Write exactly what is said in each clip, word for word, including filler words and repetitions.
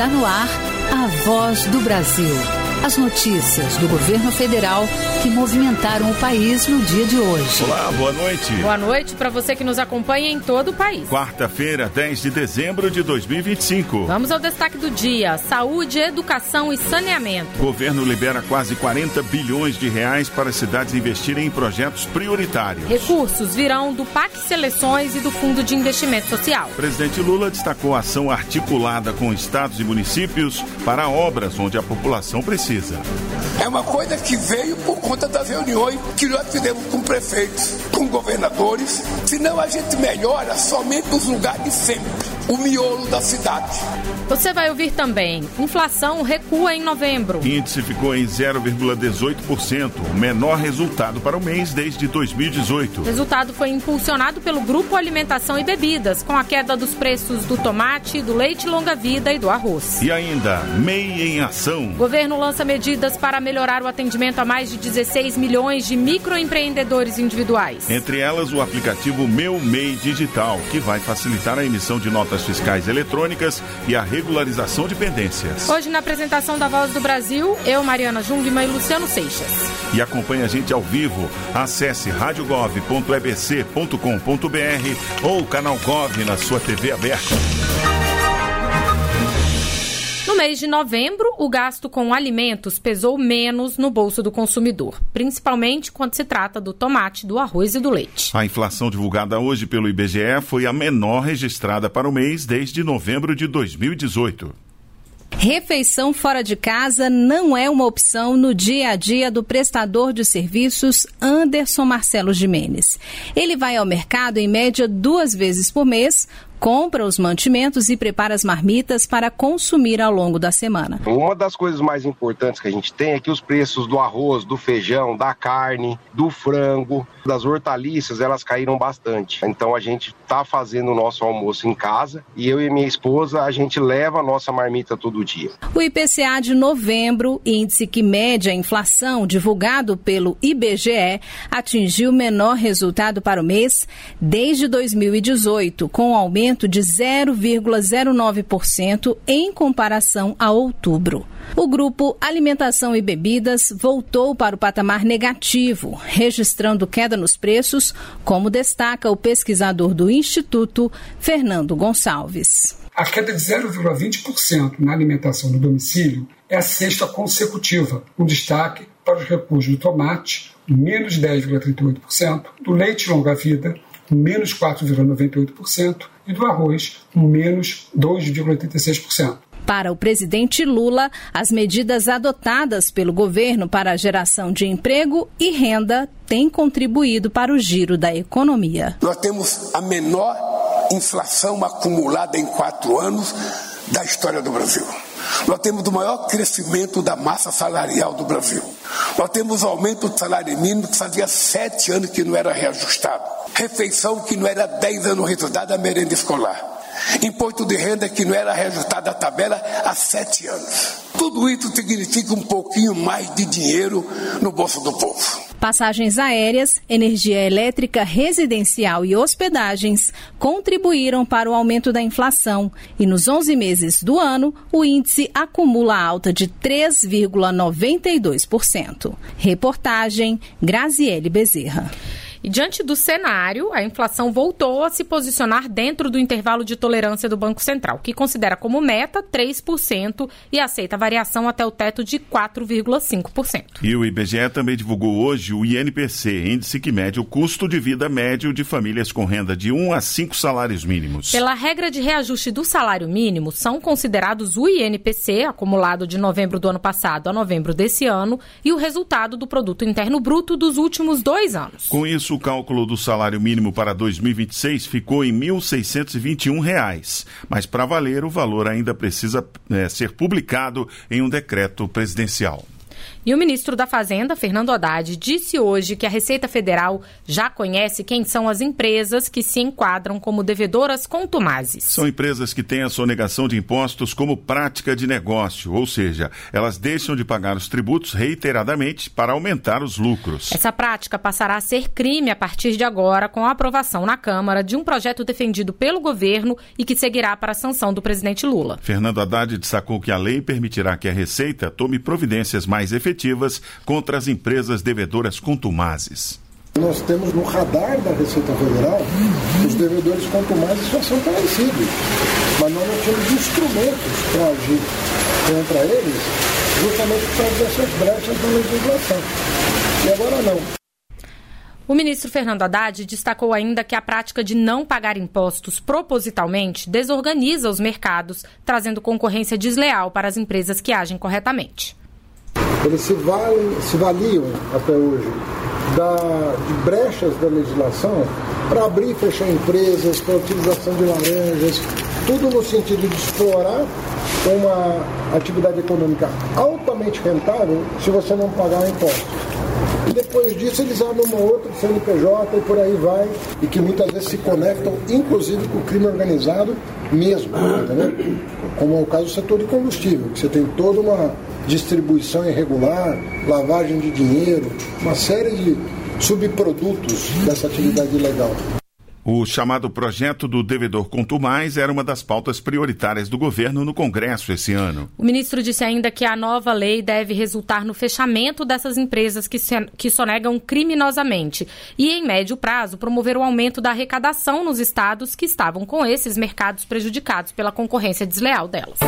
Está no ar a Voz do Brasil. As notícias do governo federal que movimentaram o país no dia de hoje. Olá, boa noite. Boa noite para você que nos acompanha em todo o país. Quarta-feira, dez de dezembro de dois mil e vinte e cinco. Vamos ao destaque do dia: saúde, educação e saneamento. O governo libera quase quarenta bilhões de reais para as cidades investirem em projetos prioritários. Recursos virão do P A C Seleções e do Fundo de Investimento Social. O presidente Lula destacou a ação articulada com estados e municípios para obras onde a população precisa. É uma coisa que veio por conta das reuniões que nós fizemos com prefeitos, com governadores. Senão a gente melhora somente os lugares de sempre, o miolo da cidade. Você vai ouvir também: inflação recua em novembro. O índice ficou em zero vírgula dezoito por cento, o menor resultado para o mês desde dois mil e dezoito. O resultado foi impulsionado pelo Grupo Alimentação e Bebidas, com a queda dos preços do tomate, do leite longa-vida e do arroz. E ainda, M E I em ação. O governo lança medidas para melhorar o atendimento a mais de dezesseis milhões de microempreendedores individuais. Entre elas, o aplicativo Meu M E I Digital, que vai facilitar a emissão de notas fiscais eletrônicas e a regularização de pendências. Hoje, na apresentação da Voz do Brasil, eu, Mariana Jungmann e Luciano Seixas. E acompanhe a gente ao vivo. Acesse rádio gov ponto e b c ponto com ponto b r ou o canal Gov na sua T V aberta. No mês de novembro, o gasto com alimentos pesou menos no bolso do consumidor, principalmente quando se trata do tomate, do arroz e do leite. A inflação divulgada hoje pelo I B G E foi a menor registrada para o mês desde novembro de dois mil e dezoito. Refeição fora de casa não é uma opção no dia a dia do prestador de serviços Anderson Marcelo Gimenez. Ele vai ao mercado em média duas vezes por mês, compra os mantimentos e prepara as marmitas para consumir ao longo da semana. Uma das coisas mais importantes que a gente tem é que os preços do arroz, do feijão, da carne, do frango, das hortaliças, elas caíram bastante. Então a gente está fazendo o nosso almoço em casa e eu e minha esposa, a gente leva a nossa marmita todo dia. O I P C A de novembro, índice que mede a inflação divulgado pelo I B G E, atingiu o menor resultado para o mês desde dois mil e dezoito, com um aumento de zero vírgula zero nove por cento em comparação a outubro. O grupo Alimentação e Bebidas voltou para o patamar negativo, registrando queda nos preços, como destaca o pesquisador do Instituto, Fernando Gonçalves. A queda de zero vírgula vinte por cento na alimentação no domicílio é a sexta consecutiva, com destaque para os recuos do tomate, menos dez vírgula trinta e oito por cento, do leite longa-vida, menos quatro vírgula noventa e oito por cento, e do arroz, menos dois vírgula oitenta e seis por cento. Para o presidente Lula, as medidas adotadas pelo governo para a geração de emprego e renda têm contribuído para o giro da economia. Nós temos a menor inflação acumulada em quatro anos da história do Brasil. Nós temos o maior crescimento da massa salarial do Brasil. Nós temos aumento do salário mínimo que fazia sete anos que não era reajustado. Refeição que não era dez anos reajustada a merenda escolar. Imposto de renda que não era reajustado a tabela há sete anos. Tudo isso significa um pouquinho mais de dinheiro no bolso do povo. Passagens aéreas, energia elétrica residencial e hospedagens contribuíram para o aumento da inflação e nos onze meses do ano o índice acumula alta de três vírgula noventa e dois por cento. Reportagem Graziele Bezerra. E diante do cenário, a inflação voltou a se posicionar dentro do intervalo de tolerância do Banco Central, que considera como meta três por cento e aceita a variação até o teto de quatro vírgula cinco por cento. E o I B G E também divulgou hoje o I N P C, índice que mede o custo de vida médio de famílias com renda de um a cinco salários mínimos. Pela regra de reajuste do salário mínimo, são considerados o I N P C, acumulado de novembro do ano passado a novembro desse ano, e o resultado do Produto Interno Bruto dos últimos dois anos. Com isso, o cálculo do salário mínimo para dois mil e vinte e seis ficou em mil seiscentos e vinte e um reais, mas para valer o valor ainda precisa é, ser publicado em um decreto presidencial. E o ministro da Fazenda, Fernando Haddad, disse hoje que a Receita Federal já conhece quem são as empresas que se enquadram como devedoras contumazes. São empresas que têm a sonegação de impostos como prática de negócio, ou seja, elas deixam de pagar os tributos reiteradamente para aumentar os lucros. Essa prática passará a ser crime a partir de agora, com a aprovação na Câmara de um projeto defendido pelo governo e que seguirá para a sanção do presidente Lula. Fernando Haddad destacou que a lei permitirá que a Receita tome providências mais efetivas contra as empresas devedoras contumazes. Nós temos no radar da Receita Federal os devedores contumazes só são conhecidos, mas nós não temos instrumentos para agir contra eles, justamente por causa dessas brechas da legislação. E agora não. O ministro Fernando Haddad destacou ainda que a prática de não pagar impostos propositalmente desorganiza os mercados, trazendo concorrência desleal para as empresas que agem corretamente. Eles se, valem, se valiam até hoje da, de brechas da legislação para abrir e fechar empresas, para a utilização de laranjas, tudo no sentido de explorar uma atividade econômica altamente rentável se você não pagar impostos. E depois disso eles abrem uma outra C N P J e por aí vai, e que muitas vezes se conectam, inclusive com o crime organizado mesmo, entendeu? Como é o caso do setor de combustível, que você tem toda uma distribuição irregular, lavagem de dinheiro, uma série de subprodutos dessa atividade ilegal. O chamado projeto do devedor contumaz era uma das pautas prioritárias do governo no Congresso esse ano. O ministro disse ainda que a nova lei deve resultar no fechamento dessas empresas que, se, que sonegam criminosamente e, em médio prazo, promover o aumento da arrecadação nos estados que estavam com esses mercados prejudicados pela concorrência desleal delas.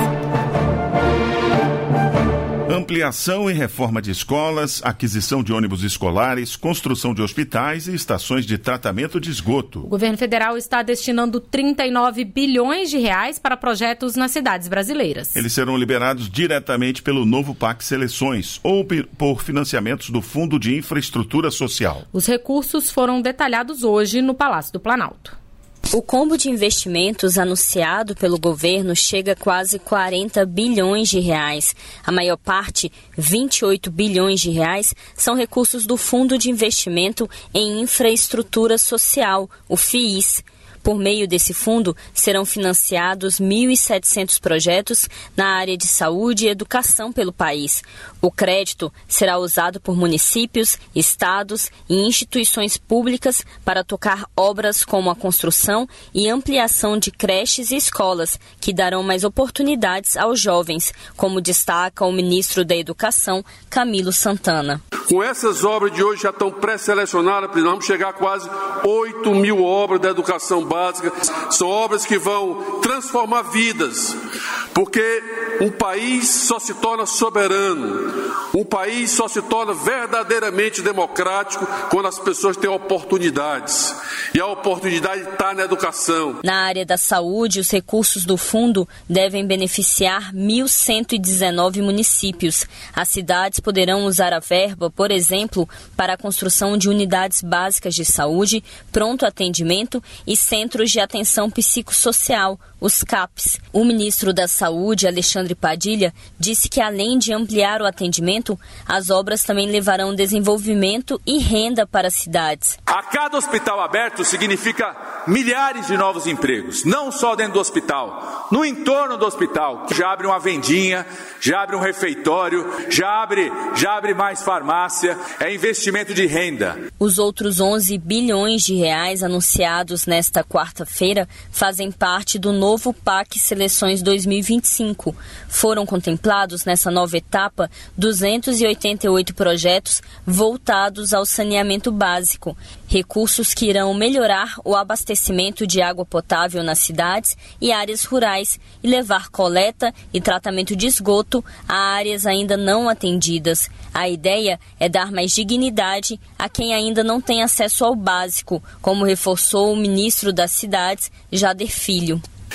Ampliação e reforma de escolas, aquisição de ônibus escolares, construção de hospitais e estações de tratamento de esgoto. O governo federal está destinando trinta e nove bilhões de reais para projetos nas cidades brasileiras. Eles serão liberados diretamente pelo novo P A C Seleções ou por financiamentos do Fundo de Infraestrutura Social. Os recursos foram detalhados hoje no Palácio do Planalto. O combo de investimentos anunciado pelo governo chega a quase quarenta bilhões de reais. A maior parte, vinte e oito bilhões de reais, são recursos do Fundo de Investimento em Infraestrutura Social, o F I I S. Por meio desse fundo, serão financiados mil e setecentos projetos na área de saúde e educação pelo país. O crédito será usado por municípios, estados e instituições públicas para tocar obras como a construção e ampliação de creches e escolas, que darão mais oportunidades aos jovens, como destaca o ministro da Educação, Camilo Santana. Com essas obras de hoje já estão pré-selecionadas, vamos chegar a quase oito mil obras da educação básica. São obras que vão transformar vidas, porque um país só se torna soberano, um país só se torna verdadeiramente democrático quando as pessoas têm oportunidades. E a oportunidade está na educação. Na área da saúde, os recursos do fundo devem beneficiar mil cento e dezenove municípios. As cidades poderão usar a verba, por exemplo, para a construção de unidades básicas de saúde, pronto atendimento e centros de atenção psicossocial, os C A Ps. O ministro da Saúde, Alexandre Padilha, disse que além de ampliar o atendimento, as obras também levarão desenvolvimento e renda para as cidades. A cada hospital aberto significa milhares de novos empregos, não só dentro do hospital, no entorno do hospital. Já abre uma vendinha, já abre um refeitório, já abre, já abre mais farmácia, é investimento de renda. Os outros onze bilhões de reais anunciados nesta quarta-feira fazem parte do novo P A C Seleções dois mil e vinte e cinco. Foram contemplados nessa nova etapa duzentos e oitenta e oito projetos voltados ao saneamento básico, recursos que irão melhorar o abastecimento de água potável nas cidades e áreas rurais e levar coleta e tratamento de esgoto a áreas ainda não atendidas. A ideia é dar mais dignidade a quem ainda não tem acesso ao básico, como reforçou o ministro das Cidades, Jader Filho.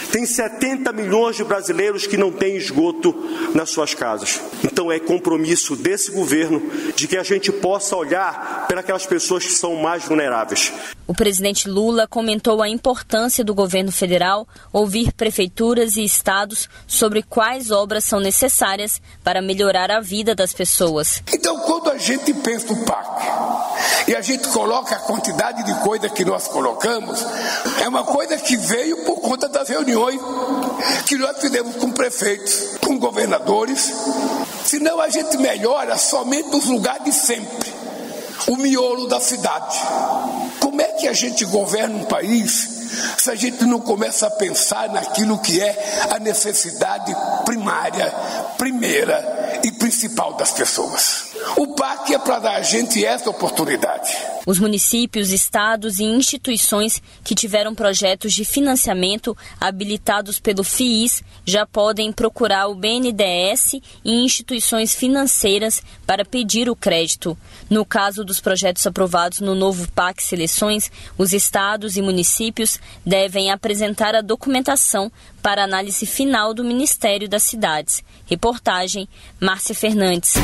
Tem setenta milhões de brasileiros que não têm esgoto nas suas casas. Então é compromisso desse governo de que a gente possa olhar para aquelas pessoas que são mais vulneráveis. O presidente Lula comentou a importância do governo federal ouvir prefeituras e estados sobre quais obras são necessárias para melhorar a vida das pessoas. Então, quando a gente pensa no P A C e a gente coloca a quantidade de coisa que nós colocamos, é uma coisa que veio por conta das reuniões que nós fizemos com prefeitos, com governadores. Senão a gente melhora somente os lugares de sempre, o miolo da cidade. Como é que a gente governa um país se a gente não começa a pensar naquilo que é a necessidade primária, primeira e principal das pessoas? O P A C é para dar a gente essa oportunidade. Os municípios, estados e instituições que tiveram projetos de financiamento habilitados pelo F I I S já podem procurar o B N D E S e instituições financeiras para pedir o crédito. No caso dos projetos aprovados no novo P A C Seleções, os estados e municípios devem apresentar a documentação para análise final do Ministério das Cidades. Reportagem, Márcia Fernandes.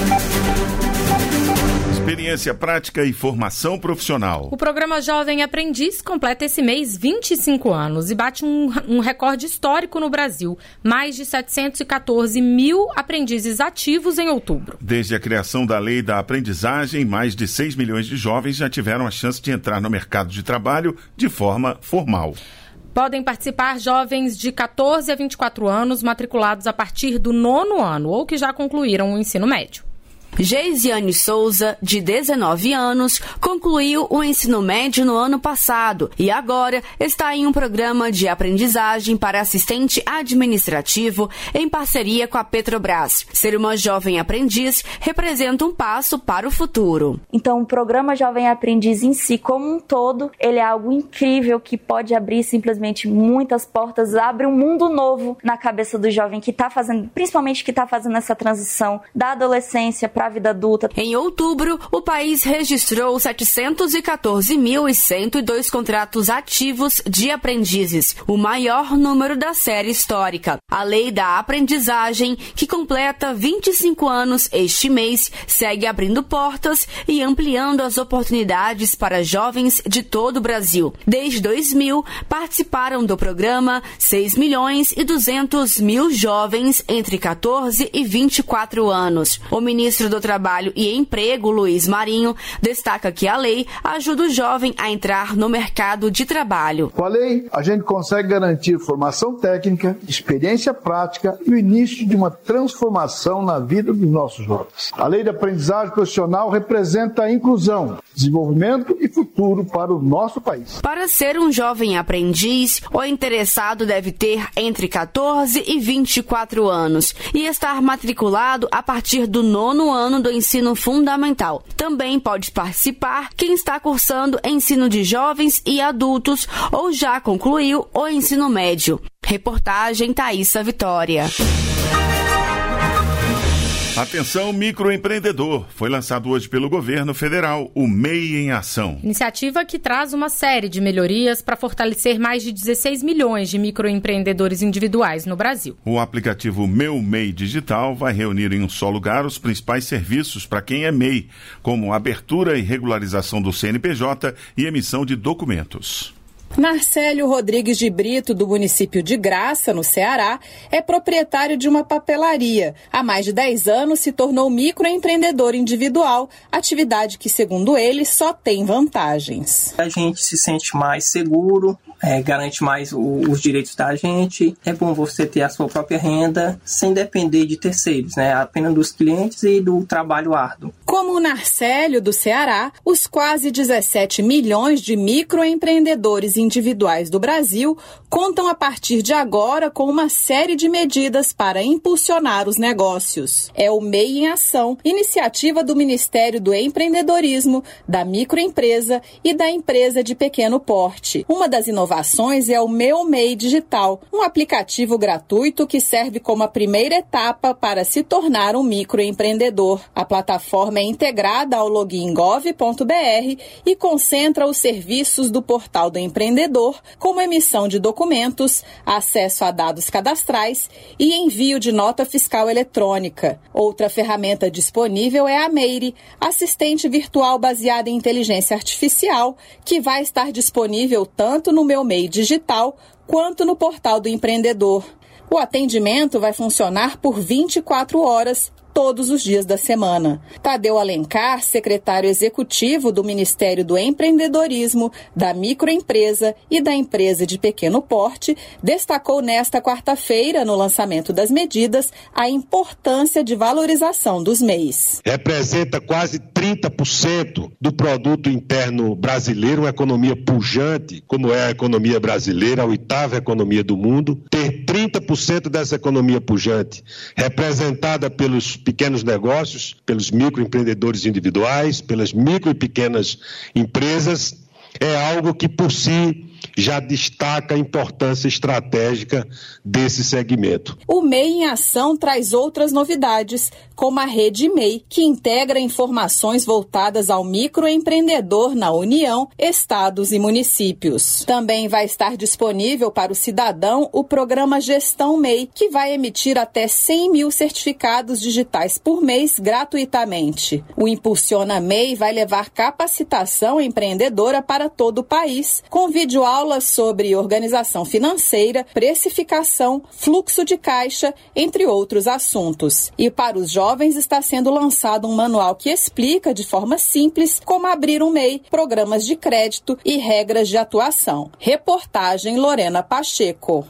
Experiência prática e formação profissional. O programa Jovem Aprendiz completa esse mês vinte e cinco anos e bate um, um recorde histórico no Brasil. Mais de setecentos e quatorze mil aprendizes ativos em outubro. Desde a criação da Lei da Aprendizagem, mais de seis milhões de jovens já tiveram a chance de entrar no mercado de trabalho de forma formal. Podem participar jovens de catorze a vinte e quatro anos, matriculados a partir do nono ano ou que já concluíram o ensino médio. Geisiane Souza, de dezenove anos, concluiu o ensino médio no ano passado e agora está em um programa de aprendizagem para assistente administrativo em parceria com a Petrobras. Ser uma jovem aprendiz representa um passo para o futuro. Então, o programa Jovem Aprendiz em si, como um todo, ele é algo incrível que pode abrir simplesmente muitas portas, abre um mundo novo na cabeça do jovem que está fazendo, principalmente que está fazendo essa transição da adolescência para a vida adulta. Em outubro, o país registrou setecentos e quatorze mil e cento e dois contratos ativos de aprendizes, o maior número da série histórica. A Lei da Aprendizagem, que completa vinte e cinco anos este mês, segue abrindo portas e ampliando as oportunidades para jovens de todo o Brasil. Desde dois mil, participaram do programa seis milhões e duzentos mil jovens entre catorze e vinte e quatro anos. O ministro do Trabalho e Emprego, Luiz Marinho, destaca que a lei ajuda o jovem a entrar no mercado de trabalho. Com a lei, a gente consegue garantir formação técnica, experiência prática e o início de uma transformação na vida dos nossos jovens. A lei da aprendizagem profissional representa a inclusão, desenvolvimento e futuro para o nosso país. Para ser um jovem aprendiz, o interessado deve ter entre catorze e vinte e quatro anos e estar matriculado a partir do nono ano do ensino fundamental. Também pode participar quem está cursando ensino de jovens e adultos ou já concluiu o ensino médio. Reportagem Thaísa Vitória. Atenção, microempreendedor. Foi lançado hoje pelo governo federal o M E I em Ação. Iniciativa que traz uma série de melhorias para fortalecer mais de dezesseis milhões de microempreendedores individuais no Brasil. O aplicativo Meu M E I Digital vai reunir em um só lugar os principais serviços para quem é M E I, como abertura e regularização do C N P J e emissão de documentos. Marcélio Rodrigues de Brito, do município de Graça, no Ceará, é proprietário de uma papelaria. Há mais de dez anos se tornou microempreendedor individual, atividade que, segundo ele, só tem vantagens. A gente se sente mais seguro, é, garante mais o, os direitos da gente. É bom você ter a sua própria renda sem depender de terceiros, né? Apenas dos clientes e do trabalho árduo. Como o Narcélio, do Ceará, os quase dezessete milhões de microempreendedores individuais do Brasil contam a partir de agora com uma série de medidas para impulsionar os negócios. É o M E I em Ação, iniciativa do Ministério do Empreendedorismo, da microempresa e da empresa de pequeno porte. Uma das inovações inovações é o Meu M E I Digital, um aplicativo gratuito que serve como a primeira etapa para se tornar um microempreendedor. A plataforma é integrada ao login gov ponto br e concentra os serviços do Portal do Empreendedor, como emissão de documentos, acesso a dados cadastrais e envio de nota fiscal eletrônica. Outra ferramenta disponível é a Meire, assistente virtual baseada em inteligência artificial, que vai estar disponível tanto no Meu M E I Digital quanto no Portal do Empreendedor. O atendimento vai funcionar por vinte e quatro horas, todos os dias da semana. Tadeu Alencar, secretário executivo do Ministério do Empreendedorismo, da Microempresa e da Empresa de Pequeno Porte, destacou nesta quarta-feira, no lançamento das medidas, a importância de valorização dos M E Is. Representa quase trinta por cento do produto interno brasileiro, uma economia pujante, como é a economia brasileira, a oitava economia do mundo. Ter trinta por cento dessa economia pujante representada pelos pequenos negócios, pelos microempreendedores individuais, pelas micro e pequenas empresas, é algo que por si já destaca a importância estratégica desse segmento. O M E I em Ação traz outras novidades, como a Rede M E I, que integra informações voltadas ao microempreendedor na União, estados e municípios. Também vai estar disponível para o cidadão o programa Gestão M E I, que vai emitir até cem mil certificados digitais por mês gratuitamente. O Impulsiona M E I vai levar capacitação empreendedora para todo o país, com videoaulas sobre organização financeira, precificação, fluxo de caixa, entre outros assuntos. E para os jovens está sendo lançado um manual que explica de forma simples como abrir um M E I, programas de crédito e regras de atuação. Reportagem Lorena Pacheco.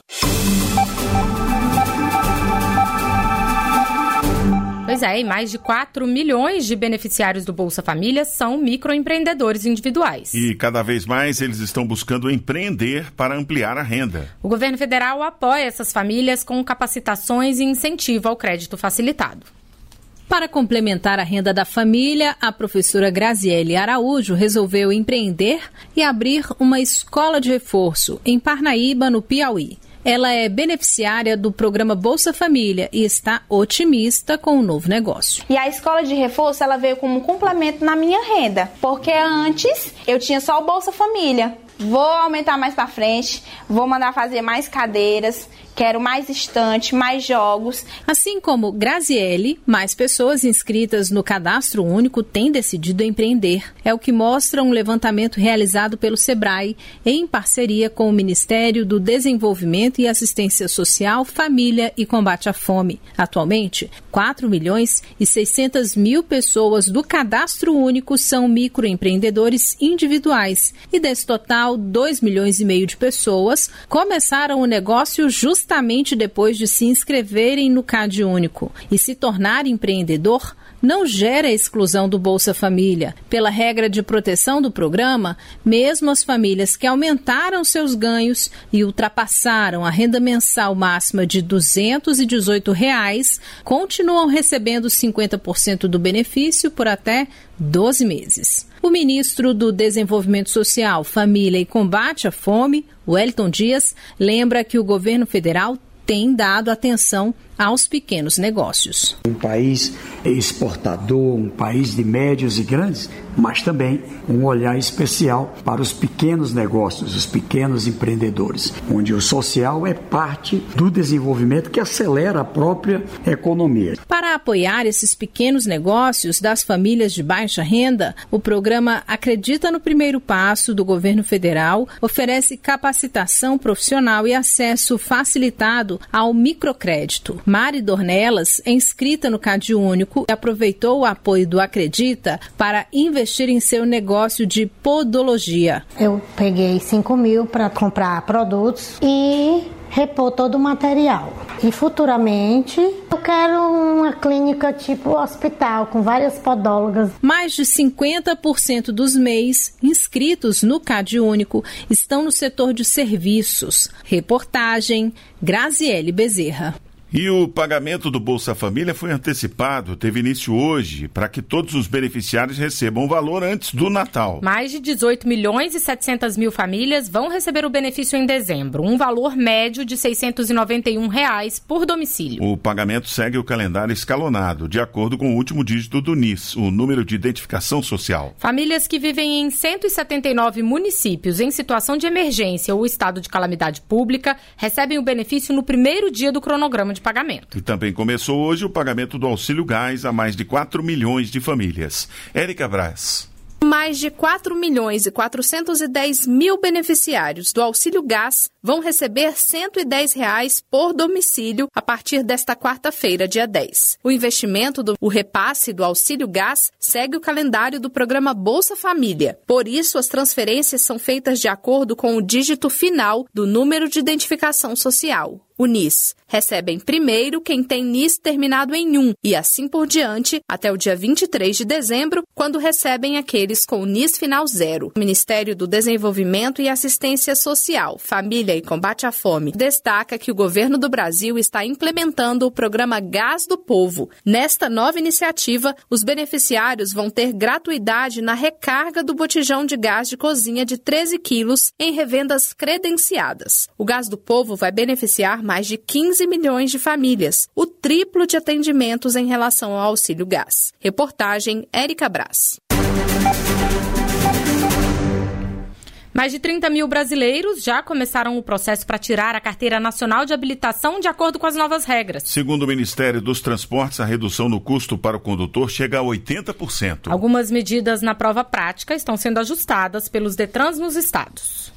Pois é, e mais de quatro milhões de beneficiários do Bolsa Família são microempreendedores individuais. E cada vez mais eles estão buscando empreender para ampliar a renda. O governo federal apoia essas famílias com capacitações e incentivo ao crédito facilitado. Para complementar a renda da família, a professora Graziele Araújo resolveu empreender e abrir uma escola de reforço em Parnaíba, no Piauí. Ela é beneficiária do programa Bolsa Família e está otimista com o novo negócio. E a escola de reforço, ela veio como um complemento na minha renda, porque antes eu tinha só o Bolsa Família. Vou aumentar mais para frente, vou mandar fazer mais cadeiras, quero mais estante, mais jogos. Assim como Graziele, mais pessoas inscritas no Cadastro Único têm decidido empreender. É o que mostra um levantamento realizado pelo Sebrae, em parceria com o Ministério do Desenvolvimento e Assistência Social, Família e Combate à Fome. Atualmente, quatro milhões e seiscentas mil pessoas do Cadastro Único são microempreendedores individuais. E desse total, dois milhões e meio de pessoas começaram o negócio justamente depois de se inscreverem no Cade Único. E se tornar empreendedor não gera exclusão do Bolsa Família. Pela regra de proteção do programa, mesmo as famílias que aumentaram seus ganhos e ultrapassaram a renda mensal máxima de duzentos e dezoito reais, continuam recebendo cinquenta por cento do benefício por até doze meses. O ministro do Desenvolvimento Social, Família e Combate à Fome, Wellington Dias, lembra que o governo federal tem dado atenção aos pequenos negócios. Um país exportador, um país de médios e grandes, mas também um olhar especial para os pequenos negócios, os pequenos empreendedores, onde o social é parte do desenvolvimento que acelera a própria economia. Para apoiar esses pequenos negócios das famílias de baixa renda, o programa Acredita no Primeiro Passo do governo federal oferece capacitação profissional e acesso facilitado ao microcrédito. Mari Dornelas é inscrita no Cade Único e aproveitou o apoio do Acredita para investir em seu negócio de podologia. Eu peguei cinco mil para comprar produtos e repor todo o material. E futuramente eu quero uma clínica tipo hospital com várias podólogas. Mais de cinquenta por cento dos M E Is inscritos no Cade Único estão no setor de serviços. Reportagem Graziele Bezerra. E o pagamento do Bolsa Família foi antecipado, teve início hoje, para que todos os beneficiários recebam o valor antes do Natal. Mais de dezoito milhões e setecentas mil famílias vão receber o benefício em dezembro, um valor médio de seiscentos e noventa e um reais por domicílio. O pagamento segue o calendário escalonado, de acordo com o último dígito do N I S, o número de identificação social. Famílias que vivem em cento e setenta e nove municípios em situação de emergência ou estado de calamidade pública recebem o benefício no primeiro dia do cronograma de pagamento. E também começou hoje o pagamento do Auxílio Gás a mais de quatro milhões de famílias. Érica Braz. Mais de quatro milhões e quatrocentos e dez mil beneficiários do Auxílio Gás vão receber cento e dez reais por domicílio a partir desta quarta-feira, dia dez. O investimento do o repasse do Auxílio Gás segue o calendário do programa Bolsa Família. Por isso, as transferências são feitas de acordo com o dígito final do número de identificação social. O N I S. Recebem primeiro quem tem N I S terminado em um e assim por diante até o dia vinte e três de dezembro, quando recebem aqueles com o N I S final zero. O Ministério do Desenvolvimento e Assistência Social, Família e Combate à Fome destaca que o governo do Brasil está implementando o programa Gás do Povo. Nesta nova iniciativa, os beneficiários vão ter gratuidade na recarga do botijão de gás de cozinha de treze quilos em revendas credenciadas. O Gás do Povo vai beneficiar mais de quinze milhões de famílias, o triplo de atendimentos em relação ao Auxílio Gás. Reportagem Érica Braz. Mais de trinta mil brasileiros já começaram o processo para tirar a Carteira Nacional de Habilitação de acordo com as novas regras. Segundo o Ministério dos Transportes, a redução no custo para o condutor chega a oitenta por cento. Algumas medidas na prova prática estão sendo ajustadas pelos Detrans nos estados.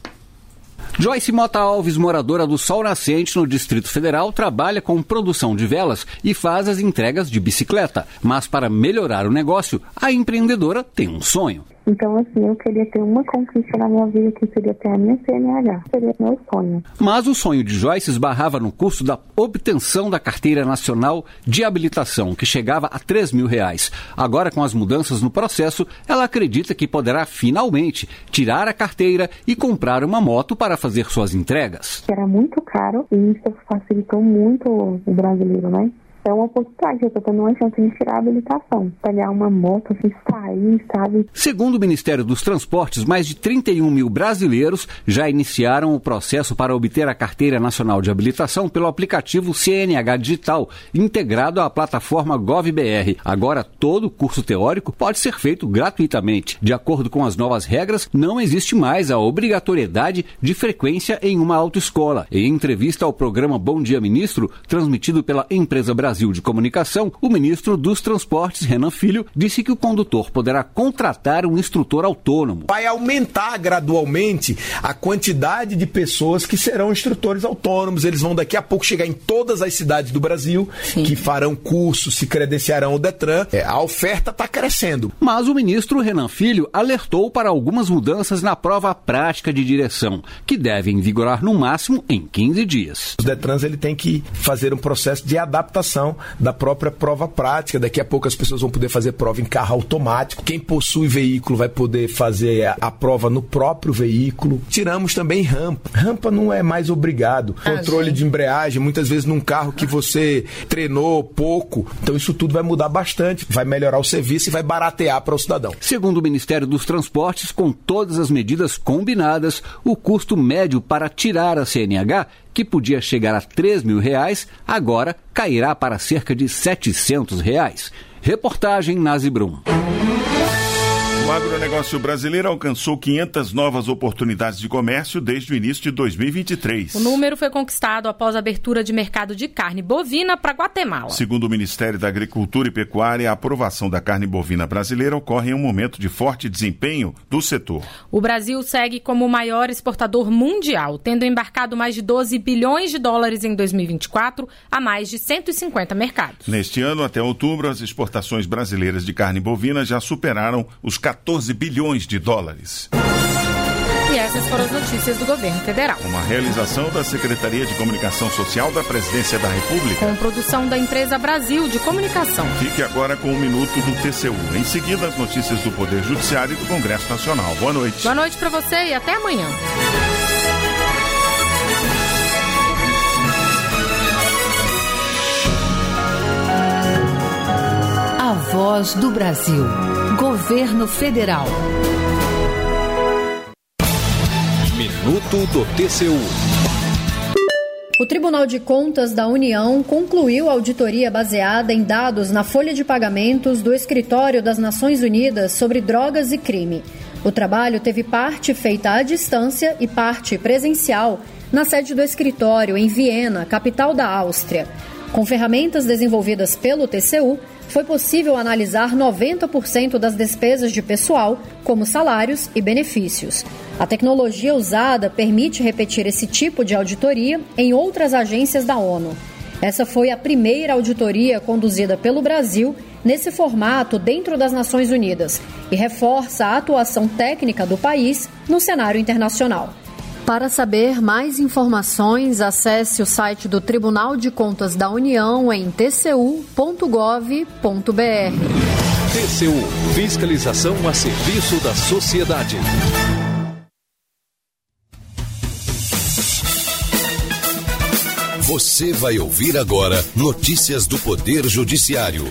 Joyce Mota Alves, moradora do Sol Nascente, no Distrito Federal, trabalha com produção de velas e faz as entregas de bicicleta. Mas para melhorar o negócio, a empreendedora tem um sonho. Então, assim, eu queria ter uma conquista na minha vida, que seria ter a minha C N H. Seria meu sonho. Mas o sonho de Joyce esbarrava no custo da obtenção da Carteira Nacional de Habilitação, que chegava a três mil reais. Agora, com as mudanças no processo, ela acredita que poderá finalmente tirar a carteira e comprar uma moto para fazer suas entregas. Era muito caro e isso facilitou muito o brasileiro, né? É uma oportunidade, eu estou tendo uma chance de tirar a habilitação, pegar uma moto, assim, sair, sabe? Segundo o Ministério dos Transportes, mais de trinta e um mil brasileiros já iniciaram o processo para obter a Carteira Nacional de Habilitação pelo aplicativo C N H Digital, integrado à plataforma GovBR. Agora, todo o curso teórico pode ser feito gratuitamente. De acordo com as novas regras, não existe mais a obrigatoriedade de frequência em uma autoescola. Em entrevista ao programa Bom Dia Ministro, transmitido pela empresa Brasil de Comunicação, o ministro dos Transportes, Renan Filho, disse que o condutor poderá contratar um instrutor autônomo. Vai aumentar gradualmente a quantidade de pessoas que serão instrutores autônomos. Eles vão daqui a pouco chegar em todas as cidades do Brasil, Sim. que farão cursos, se credenciarão ao Detran. É, a oferta está crescendo. Mas o ministro Renan Filho alertou para algumas mudanças na prova prática de direção, que devem vigorar no máximo em quinze dias. Os Detrans ele tem que fazer um processo de adaptação da própria prova prática. Daqui a pouco as pessoas vão poder fazer prova em carro automático. Quem possui veículo vai poder fazer a, a prova no próprio veículo. Tiramos também rampa. Rampa não é mais obrigado. Ah, Controle gente. de embreagem, muitas vezes num carro que você treinou pouco. Então isso tudo vai mudar bastante. Vai melhorar o serviço e vai baratear para o cidadão. Segundo o Ministério dos Transportes, com todas as medidas combinadas, o custo médio para tirar a C N H, que podia chegar a três mil reais, agora cairá para cerca de setecentos reais. Reportagem Nazi Brum. O agronegócio brasileiro alcançou quinhentas novas oportunidades de comércio desde o início de dois mil e vinte e três. O número foi conquistado após a abertura de mercado de carne bovina para Guatemala. Segundo o Ministério da Agricultura e Pecuária, a aprovação da carne bovina brasileira ocorre em um momento de forte desempenho do setor. O Brasil segue como o maior exportador mundial, tendo embarcado mais de doze bilhões de dólares em dois mil e vinte e quatro a mais de cento e cinquenta mercados. Neste ano, até outubro, as exportações brasileiras de carne bovina já superaram os quatorze bilhões de dólares. E essas foram as notícias do governo federal. Uma realização da Secretaria de Comunicação Social da Presidência da República. Com produção da empresa Brasil de Comunicação. Fique agora com o Minuto do T C U. Em seguida, as notícias do Poder Judiciário e do Congresso Nacional. Boa noite. Boa noite para você e até amanhã. voz do Brasil. Governo Federal. Minuto do T C U. O Tribunal de Contas da União concluiu a auditoria baseada em dados na folha de pagamentos do Escritório das Nações Unidas sobre Drogas e Crime. O trabalho teve parte feita à distância e parte presencial na sede do escritório em Viena, capital da Áustria. Com ferramentas desenvolvidas pelo T C U, foi possível analisar noventa por cento das despesas de pessoal, como salários e benefícios. A tecnologia usada permite repetir esse tipo de auditoria em outras agências da ONU. Essa foi a primeira auditoria conduzida pelo Brasil nesse formato dentro das Nações Unidas e reforça a atuação técnica do país no cenário internacional. Para saber mais informações, acesse o site do Tribunal de Contas da União em t c u ponto gov ponto b r. T C U, fiscalização a serviço da sociedade. Você vai ouvir agora notícias do Poder Judiciário.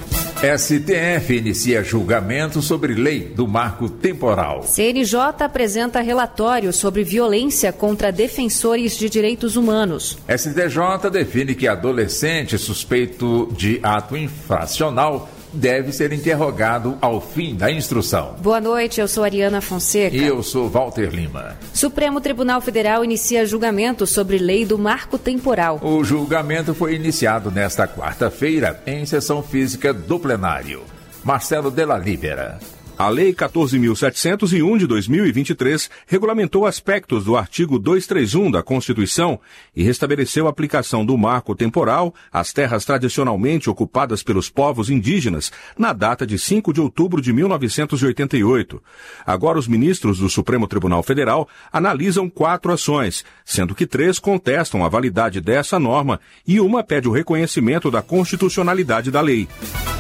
S T F inicia julgamento sobre lei do marco temporal. C N J apresenta relatório sobre violência contra defensores de direitos humanos. S T J define que adolescente suspeito de ato infracional deve ser interrogado ao fim da instrução. Boa noite, eu sou Ariana Fonseca. E eu sou Walter Lima. Supremo Tribunal Federal inicia julgamento sobre lei do marco temporal. O julgamento foi iniciado nesta quarta-feira em sessão física do plenário. Marcelo Della Libera. A Lei quatorze mil setecentos e um de dois mil e vinte e três regulamentou aspectos do artigo duzentos e trinta e um da Constituição e restabeleceu a aplicação do marco temporal às terras tradicionalmente ocupadas pelos povos indígenas na data de cinco de outubro de mil novecentos e oitenta e oito. Agora os ministros do Supremo Tribunal Federal analisam quatro ações, sendo que três contestam a validade dessa norma e uma pede o reconhecimento da constitucionalidade da lei.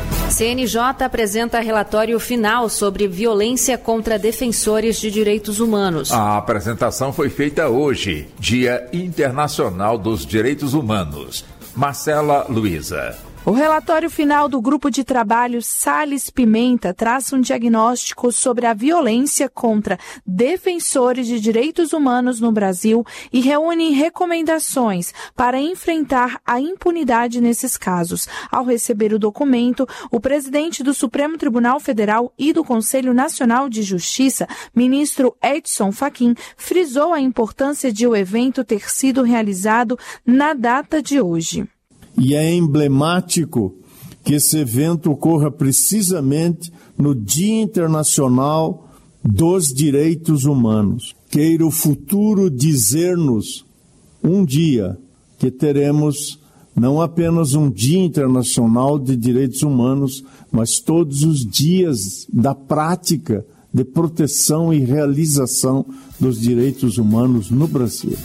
C N J apresenta relatório final sobre violência contra defensores de direitos humanos. A apresentação foi feita hoje, Dia Internacional dos Direitos Humanos. Marcela Luiza. O relatório final do Grupo de Trabalho Salles Pimenta traz um diagnóstico sobre a violência contra defensores de direitos humanos no Brasil e reúne recomendações para enfrentar a impunidade nesses casos. Ao receber o documento, o presidente do Supremo Tribunal Federal e do Conselho Nacional de Justiça, ministro Edson Fachin, frisou a importância de o evento ter sido realizado na data de hoje. E é emblemático que esse evento ocorra precisamente no Dia Internacional dos Direitos Humanos. Queira o futuro dizer-nos um dia que teremos não apenas um Dia Internacional de Direitos Humanos, mas todos os dias da prática de proteção e realização dos direitos humanos no Brasil.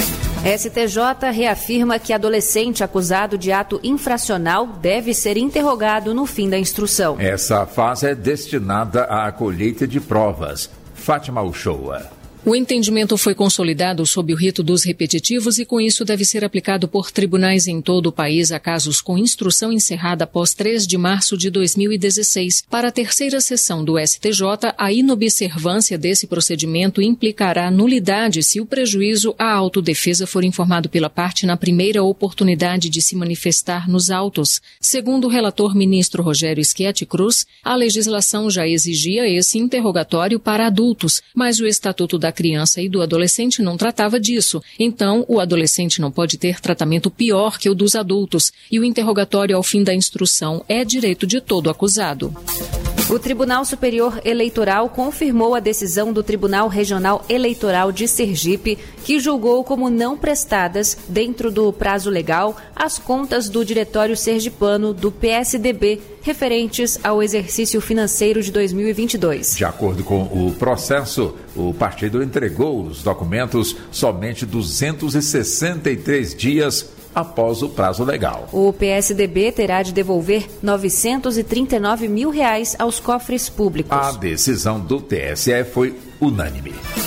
S T J reafirma que adolescente acusado de ato infracional deve ser interrogado no fim da instrução. Essa fase é destinada à colheita de provas. Fátima Uchoa. O entendimento foi consolidado sob o rito dos repetitivos e, com isso, deve ser aplicado por tribunais em todo o país a casos com instrução encerrada após três de março de dois mil e dezesseis. Para a terceira sessão do S T J, a inobservância desse procedimento implicará nulidade se o prejuízo à autodefesa for informado pela parte na primeira oportunidade de se manifestar nos autos. Segundo o relator ministro Rogério Schietti Cruz, a legislação já exigia esse interrogatório para adultos, mas o Estatuto da Criança e do Adolescente não tratava disso. Então, o adolescente não pode ter tratamento pior que o dos adultos e o interrogatório ao fim da instrução é direito de todo acusado. O Tribunal Superior Eleitoral confirmou a decisão do Tribunal Regional Eleitoral de Sergipe, que julgou como não prestadas, dentro do prazo legal, as contas do Diretório Sergipano do P S D B, referentes ao exercício financeiro de dois mil e vinte e dois. De acordo com o processo, o partido entregou os documentos somente duzentos e sessenta e três dias após o prazo legal. O P S D B terá de devolver novecentos e trinta e nove mil reais aos cofres públicos. A decisão do T S E foi unânime.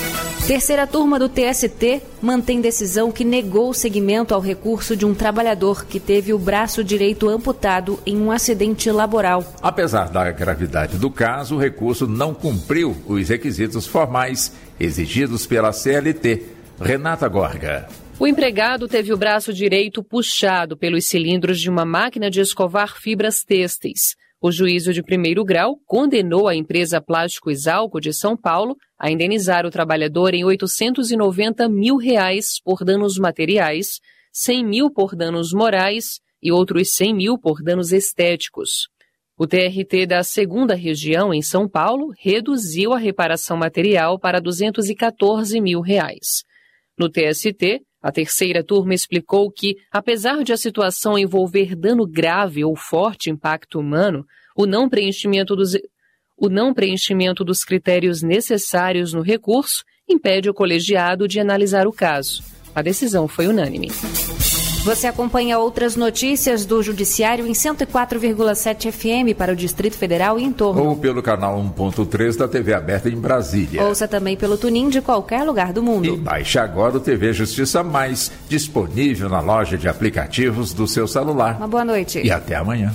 Terceira turma do T S T mantém decisão que negou o seguimento ao recurso de um trabalhador que teve o braço direito amputado em um acidente laboral. Apesar da gravidade do caso, o recurso não cumpriu os requisitos formais exigidos pela C L T. Renata Gorga. O empregado teve o braço direito puxado pelos cilindros de uma máquina de escovar fibras têxteis. O juízo de primeiro grau condenou a empresa Plástico Exalco de São Paulo a indenizar o trabalhador em oitocentos e noventa mil reais por danos materiais, cem mil por danos morais e outros cem mil por danos estéticos. O T R T da segunda região, em São Paulo, reduziu a reparação material para duzentos e quatorze mil reais. No T S T, a terceira turma explicou que, apesar de a situação envolver dano grave ou forte impacto humano, o não preenchimento dos, o não preenchimento dos critérios necessários no recurso impede o colegiado de analisar o caso. A decisão foi unânime. Você acompanha outras notícias do Judiciário em cento e quatro vírgula sete F M para o Distrito Federal e em torno. Ou pelo canal um ponto três da T V aberta em Brasília. Ouça também pelo Tunin de qualquer lugar do mundo. E baixe agora o T V Justiça Mais, disponível na loja de aplicativos do seu celular. Uma boa noite. E até amanhã.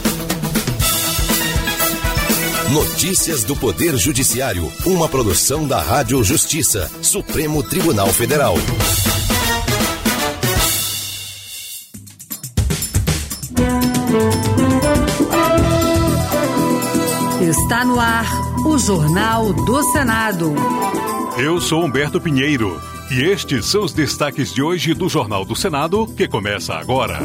Notícias do Poder Judiciário, uma produção da Rádio Justiça, Supremo Tribunal Federal. Está no ar o Jornal do Senado. Eu sou Humberto Pinheiro e estes são os destaques de hoje do Jornal do Senado, que começa agora.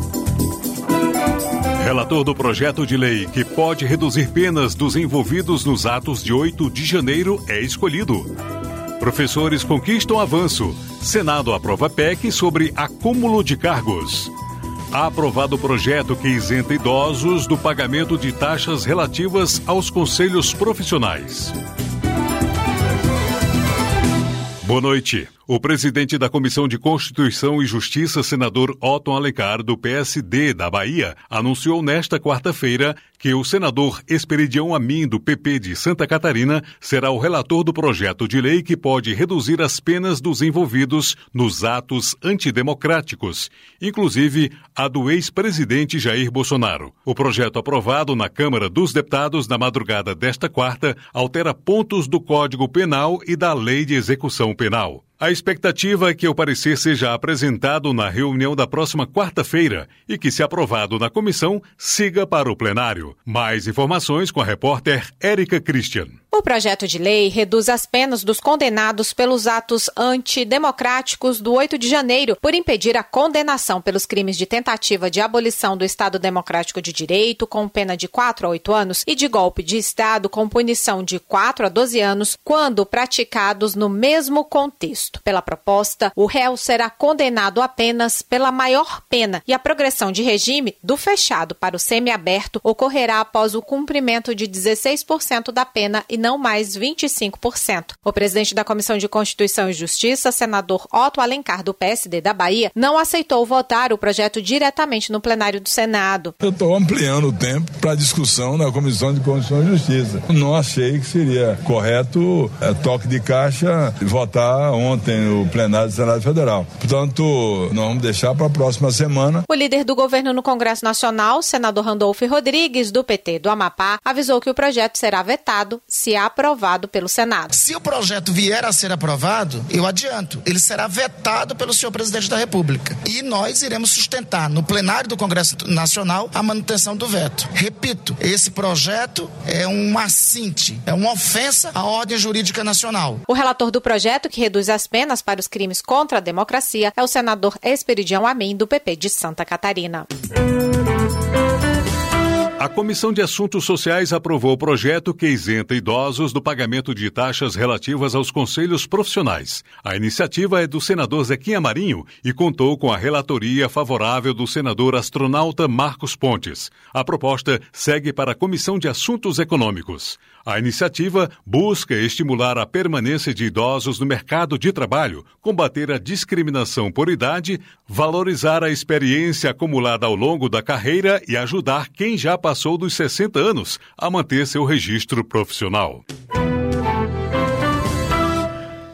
Relator do projeto de lei que pode reduzir penas dos envolvidos nos atos de oito de janeiro é escolhido. Professores conquistam avanço. Senado aprova P E C sobre acúmulo de cargos. Há aprovado o projeto que isenta idosos do pagamento de taxas relativas aos conselhos profissionais. Boa noite. O presidente da Comissão de Constituição e Justiça, senador Otton Alencar, do P S D da Bahia, anunciou nesta quarta-feira que o senador Esperidião Amin, do P P de Santa Catarina, será o relator do projeto de lei que pode reduzir as penas dos envolvidos nos atos antidemocráticos, inclusive a do ex-presidente Jair Bolsonaro. O projeto aprovado na Câmara dos Deputados na madrugada desta quarta altera pontos do Código Penal e da Lei de Execução Penal. A expectativa é que o parecer seja apresentado na reunião da próxima quarta-feira e que, se aprovado na comissão, siga para o plenário. Mais informações com a repórter Érica Christian. O projeto de lei reduz as penas dos condenados pelos atos antidemocráticos do oito de janeiro por impedir a condenação pelos crimes de tentativa de abolição do Estado Democrático de Direito, com pena de quatro a oito anos, e de golpe de Estado, com punição de quatro a doze anos, quando praticados no mesmo contexto. Pela proposta, o réu será condenado apenas pela maior pena e a progressão de regime do fechado para o semiaberto ocorrerá após o cumprimento de dezesseis por cento da pena e não mais vinte e cinco por cento. O presidente da Comissão de Constituição e Justiça, senador Otton Alencar, do P S D da Bahia, não aceitou votar o projeto diretamente no plenário do Senado. Eu estou ampliando o tempo para discussão na Comissão de Constituição e Justiça. Não achei que seria correto é, toque de caixa e votar ontem no plenário do Senado Federal. Portanto, nós vamos deixar para a próxima semana. O líder do governo no Congresso Nacional, senador Randolfo Rodrigues, do P T do Amapá, avisou que o projeto será vetado se aprovado pelo Senado. Se o projeto vier a ser aprovado, eu adianto, ele será vetado pelo senhor presidente da República. E nós iremos sustentar no plenário do Congresso Nacional a manutenção do veto. Repito, esse projeto é um assinte, é uma ofensa à ordem jurídica nacional. O relator do projeto, que reduz as penas para os crimes contra a democracia, é o senador Esperidião Amin, do P P de Santa Catarina. A Comissão de Assuntos Sociais aprovou o projeto que isenta idosos do pagamento de taxas relativas aos conselhos profissionais. A iniciativa é do senador Zequinha Marinho e contou com a relatoria favorável do senador astronauta Marcos Pontes. A proposta segue para a Comissão de Assuntos Econômicos. A iniciativa busca estimular a permanência de idosos no mercado de trabalho, combater a discriminação por idade, valorizar a experiência acumulada ao longo da carreira e ajudar quem já passou dos sessenta anos a manter seu registro profissional.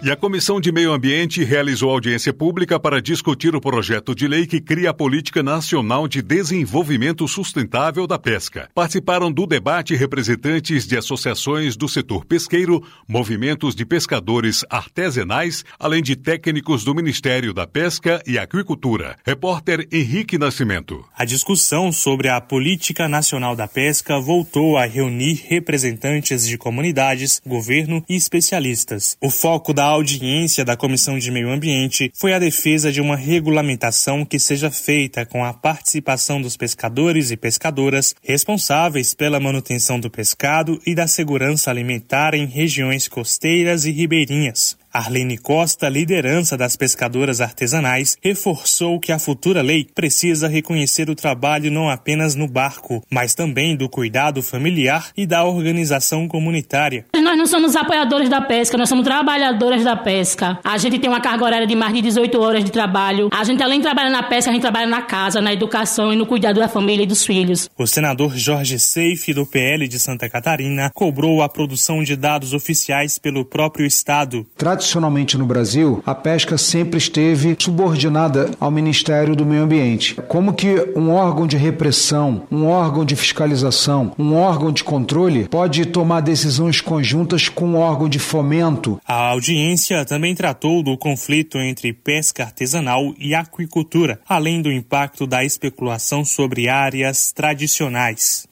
E a Comissão de Meio Ambiente realizou audiência pública para discutir o projeto de lei que cria a Política Nacional de Desenvolvimento Sustentável da Pesca. Participaram do debate representantes de associações do setor pesqueiro, movimentos de pescadores artesanais, além de técnicos do Ministério da Pesca e Aquicultura. Repórter Henrique Nascimento. A discussão sobre a Política Nacional da Pesca voltou a reunir representantes de comunidades, governo e especialistas. O foco da audiência da Comissão de Meio Ambiente foi a defesa de uma regulamentação que seja feita com a participação dos pescadores e pescadoras responsáveis pela manutenção do pescado e da segurança alimentar em regiões costeiras e ribeirinhas. Arlene Costa, liderança das pescadoras artesanais, reforçou que a futura lei precisa reconhecer o trabalho não apenas no barco, mas também do cuidado familiar e da organização comunitária. Nós não somos apoiadores da pesca, nós somos trabalhadoras da pesca. A gente tem uma carga horária de mais de dezoito horas de trabalho. A gente, além de trabalhar na pesca, a gente trabalha na casa, na educação e no cuidado da família e dos filhos. O senador Jorge Seife, do P L de Santa Catarina, cobrou a produção de dados oficiais pelo próprio Estado. Tradicionalmente no Brasil, a pesca sempre esteve subordinada ao Ministério do Meio Ambiente. Como que um órgão de repressão, um órgão de fiscalização, um órgão de controle pode tomar decisões conjuntas com um órgão de fomento? A audiência também tratou do conflito entre pesca artesanal e aquicultura, além do impacto da especulação sobre áreas tradicionais.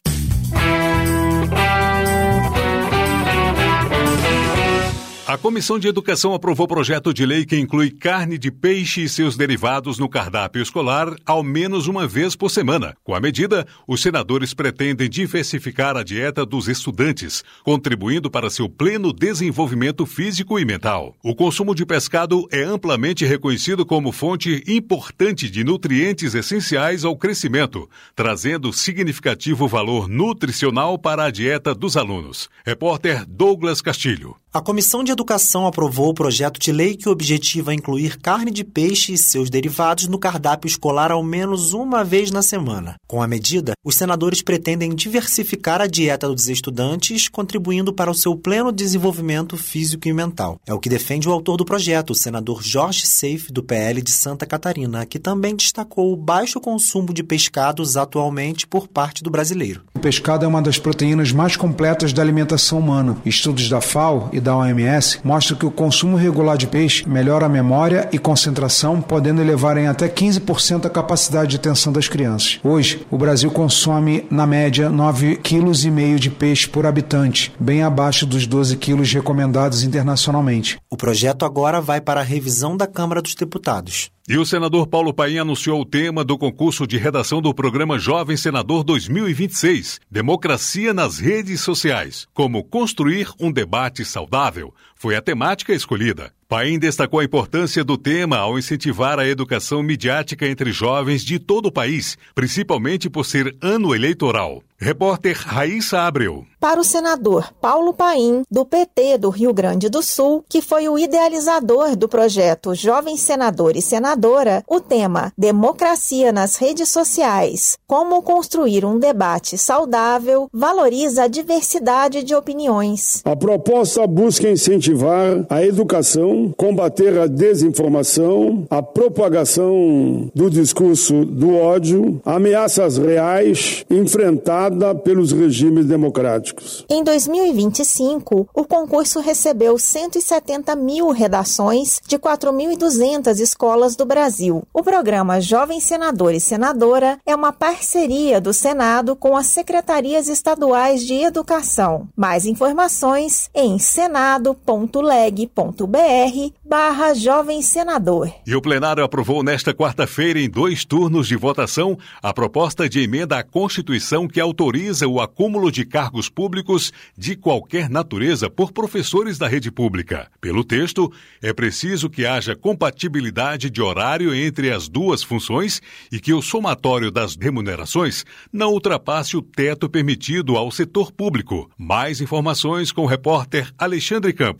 A Comissão de Educação aprovou projeto de lei que inclui carne de peixe e seus derivados no cardápio escolar ao menos uma vez por semana. Com a medida, os senadores pretendem diversificar a dieta dos estudantes, contribuindo para seu pleno desenvolvimento físico e mental. O consumo de pescado é amplamente reconhecido como fonte importante de nutrientes essenciais ao crescimento, trazendo significativo valor nutricional para a dieta dos alunos. Repórter Douglas Castilho. A Comissão de Educação aprovou o projeto de lei que objetiva incluir carne de peixe e seus derivados no cardápio escolar ao menos uma vez na semana. Com a medida, os senadores pretendem diversificar a dieta dos estudantes, contribuindo para o seu pleno desenvolvimento físico e mental. É o que defende o autor do projeto, o senador Jorge Seife, do P L de Santa Catarina, que também destacou o baixo consumo de pescados atualmente por parte do brasileiro. O pescado é uma das proteínas mais completas da alimentação humana. Estudos da F A O e da O M S mostram que o consumo regular de peixe melhora a memória e concentração, podendo elevar em até quinze por cento a capacidade de atenção das crianças. Hoje, o Brasil consome, na média, nove vírgula cinco quilos de peixe por habitante, bem abaixo dos doze quilos recomendados internacionalmente. O projeto agora vai para a revisão da Câmara dos Deputados. E o senador Paulo Paim anunciou o tema do concurso de redação do programa Jovem Senador dois mil e vinte e seis, Democracia nas Redes Sociais. Como construir um debate saudável, foi a temática escolhida. Paim destacou a importância do tema ao incentivar a educação midiática entre jovens de todo o país, principalmente por ser ano eleitoral. Repórter Raíssa Abreu. Para o senador Paulo Paim, do P T do Rio Grande do Sul, que foi o idealizador do projeto Jovem Senador e Senadora, o tema Democracia nas Redes Sociais, como construir um debate saudável, valoriza a diversidade de opiniões. A proposta busca incentivar a educação, combater a desinformação, a propagação do discurso do ódio, ameaças reais enfrentadas pelos regimes democráticos. Em dois mil e vinte e cinco, o concurso recebeu cento e setenta mil redações de quatro mil e duzentas escolas do Brasil. O programa Jovem Senador e Senadora é uma parceria do Senado com as secretarias estaduais de educação. Mais informações em senado ponto leg ponto br barra Jovem Senador. E o plenário aprovou nesta quarta-feira, em dois turnos de votação, a proposta de emenda à Constituição que autoriza o acúmulo de cargos públicos de qualquer natureza por professores da rede pública. Pelo texto, é preciso que haja compatibilidade de horário entre as duas funções e que o somatório das remunerações não ultrapasse o teto permitido ao setor público. Mais informações com o repórter Alexandre Campos.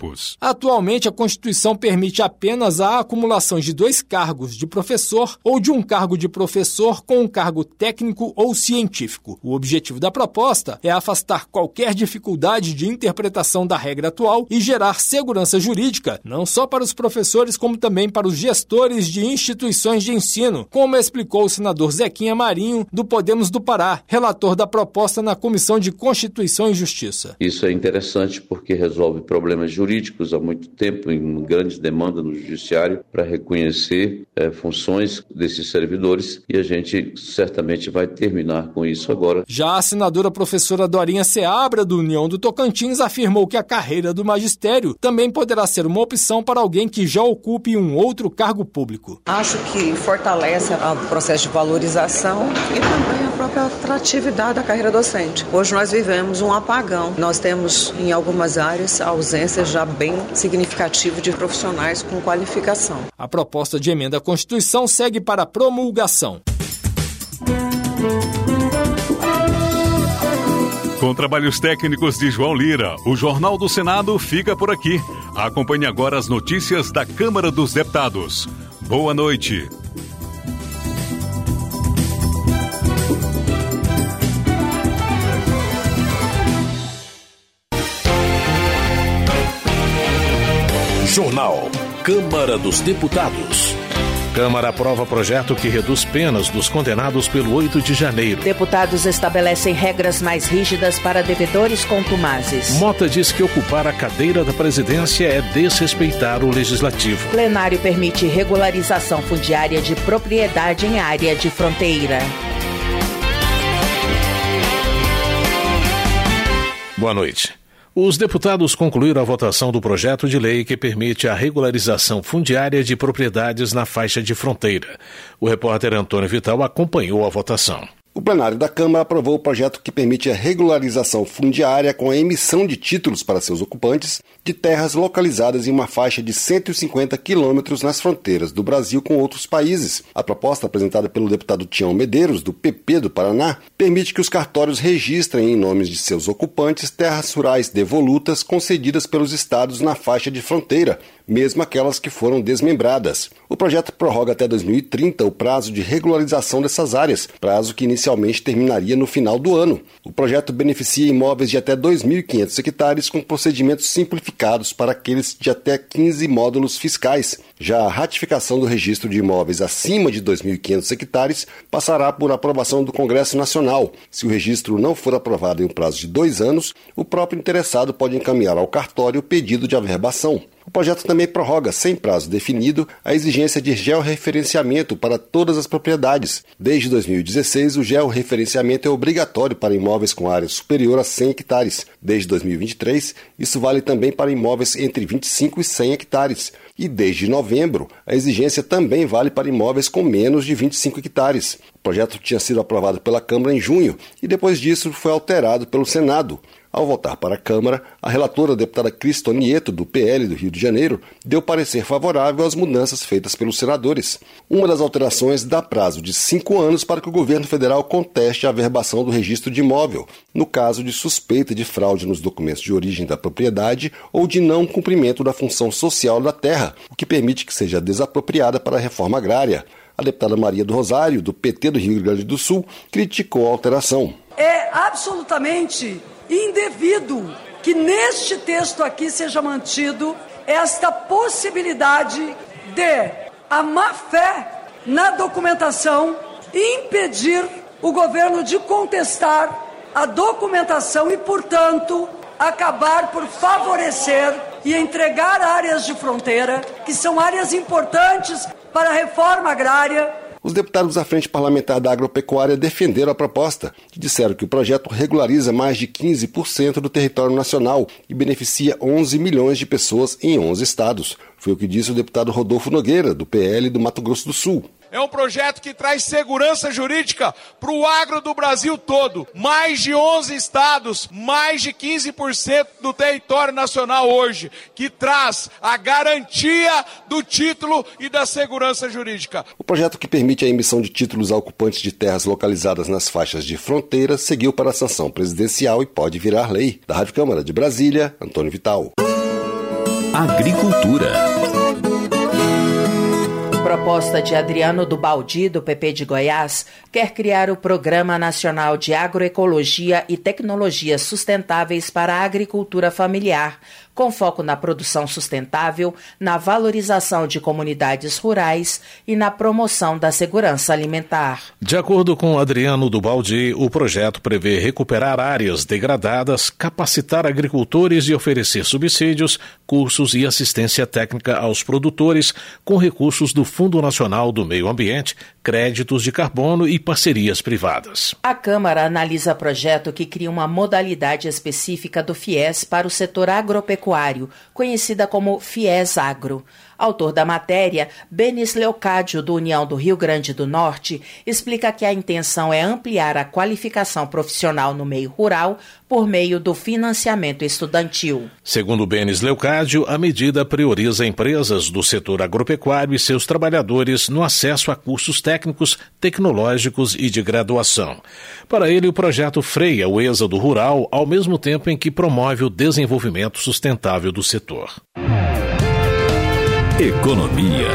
campos. Atualmente, a Constituição permite apenas a acumulação de dois cargos de professor ou de um cargo de professor com um cargo técnico ou científico. O objetivo da proposta é afastar qualquer dificuldade de interpretação da regra atual e gerar segurança jurídica, não só para os professores, como também para os gestores de instituições de ensino, como explicou o senador Zequinha Marinho, do Podemos do Pará, relator da proposta na Comissão de Constituição e Justiça. Isso é interessante porque resolve problemas jurídicos há muito tempo, em grande demanda no judiciário, para reconhecer é, funções desses servidores, e a gente certamente vai terminar com isso agora. Já a senadora professora Dorinha Seabra, do União do Tocantins, afirmou que a carreira do magistério também poderá ser uma opção para alguém que já ocupe um outro cargo público. Acho que fortalece o processo de valorização e também a própria atratividade da carreira docente. Hoje nós vivemos um apagão. Nós temos, em algumas áreas, a ausência já bem significativa de profissionais com qualificação. A proposta de emenda à Constituição segue para promulgação. Com trabalhos técnicos de João Lira, o Jornal do Senado fica por aqui. Acompanhe agora as notícias da Câmara dos Deputados. Boa noite. Jornal Câmara dos Deputados. Câmara aprova projeto que reduz penas dos condenados pelo oito de janeiro. Deputados estabelecem regras mais rígidas para devedores contumazes. Mota diz que ocupar a cadeira da presidência é desrespeitar o legislativo. Plenário permite regularização fundiária de propriedade em área de fronteira. Boa noite. Os deputados concluíram a votação do projeto de lei que permite a regularização fundiária de propriedades na faixa de fronteira. O repórter Antônio Vital acompanhou a votação. O plenário da Câmara aprovou o projeto que permite a regularização fundiária com a emissão de títulos para seus ocupantes de terras localizadas em uma faixa de cento e cinquenta quilômetros nas fronteiras do Brasil com outros países. A proposta, apresentada pelo deputado Tião Medeiros, do P P do Paraná, permite que os cartórios registrem em nomes de seus ocupantes terras rurais devolutas concedidas pelos estados na faixa de fronteira, mesmo aquelas que foram desmembradas. O projeto prorroga até dois mil e trinta o prazo de regularização dessas áreas, prazo que inicialmente terminaria no final do ano. O projeto beneficia imóveis de até dois mil e quinhentos hectares com procedimentos simplificados para aqueles de até quinze módulos fiscais. Já a ratificação do registro de imóveis acima de dois mil e quinhentos hectares passará por aprovação do Congresso Nacional. Se o registro não for aprovado em um prazo de dois anos, o próprio interessado pode encaminhar ao cartório o pedido de averbação. O projeto também prorroga, sem prazo definido, a exigência de georreferenciamento para todas as propriedades. Desde dois mil e dezesseis, o georreferenciamento é obrigatório para imóveis com área superior a cem hectares. Desde dois mil e vinte e três, isso vale também para imóveis entre vinte e cinco e cem hectares. E desde novembro, a exigência também vale para imóveis com menos de vinte e cinco hectares. O projeto tinha sido aprovado pela Câmara em junho e depois disso foi alterado pelo Senado. Ao voltar para a Câmara, a relatora, a deputada Cris Tonieto, do P L do Rio de Janeiro, deu parecer favorável às mudanças feitas pelos senadores. Uma das alterações dá prazo de cinco anos para que o governo federal conteste a averbação do registro de imóvel, no caso de suspeita de fraude nos documentos de origem da propriedade ou de não cumprimento da função social da terra, o que permite que seja desapropriada para a reforma agrária. A deputada Maria do Rosário, do P T do Rio Grande do Sul, criticou a alteração. É absolutamente indevido que neste texto aqui seja mantido esta possibilidade de a má-fé na documentação impedir o governo de contestar a documentação e, portanto, acabar por favorecer e entregar áreas de fronteira, que são áreas importantes para a reforma agrária. Os deputados da Frente Parlamentar da Agropecuária defenderam a proposta, que disseram que o projeto regulariza mais de quinze por cento do território nacional e beneficia onze milhões de pessoas em onze estados. Foi o que disse o deputado Rodolfo Nogueira, do P L do Mato Grosso do Sul. É um projeto que traz segurança jurídica para o agro do Brasil todo. Mais de onze estados, mais de quinze por cento do território nacional hoje, que traz a garantia do título e da segurança jurídica. O projeto que permite a emissão de títulos a ocupantes de terras localizadas nas faixas de fronteira seguiu para a sanção presidencial e pode virar lei. Da Rádio Câmara de Brasília, Antônio Vital. Agricultura. Proposta de Adriano do Baldi, do P P de Goiás, quer criar o Programa Nacional de Agroecologia e Tecnologias Sustentáveis para a Agricultura Familiar, com foco na produção sustentável, na valorização de comunidades rurais e na promoção da segurança alimentar. De acordo com Adriano do Baldi, o projeto prevê recuperar áreas degradadas, capacitar agricultores e oferecer subsídios, cursos e assistência técnica aos produtores com recursos do Fundo Nacional do Meio Ambiente, créditos de carbono e parcerias privadas. A Câmara analisa projeto que cria uma modalidade específica do FIES para o setor agropecuário, conhecida como FIES Agro. Autor da matéria, Benis Leocádio, do União do Rio Grande do Norte, explica que a intenção é ampliar a qualificação profissional no meio rural por meio do financiamento estudantil. Segundo Benis Leocádio, a medida prioriza empresas do setor agropecuário e seus trabalhadores no acesso a cursos técnicos, tecnológicos e de graduação. Para ele, o projeto freia o êxodo rural, ao mesmo tempo em que promove o desenvolvimento sustentável do setor. Economia.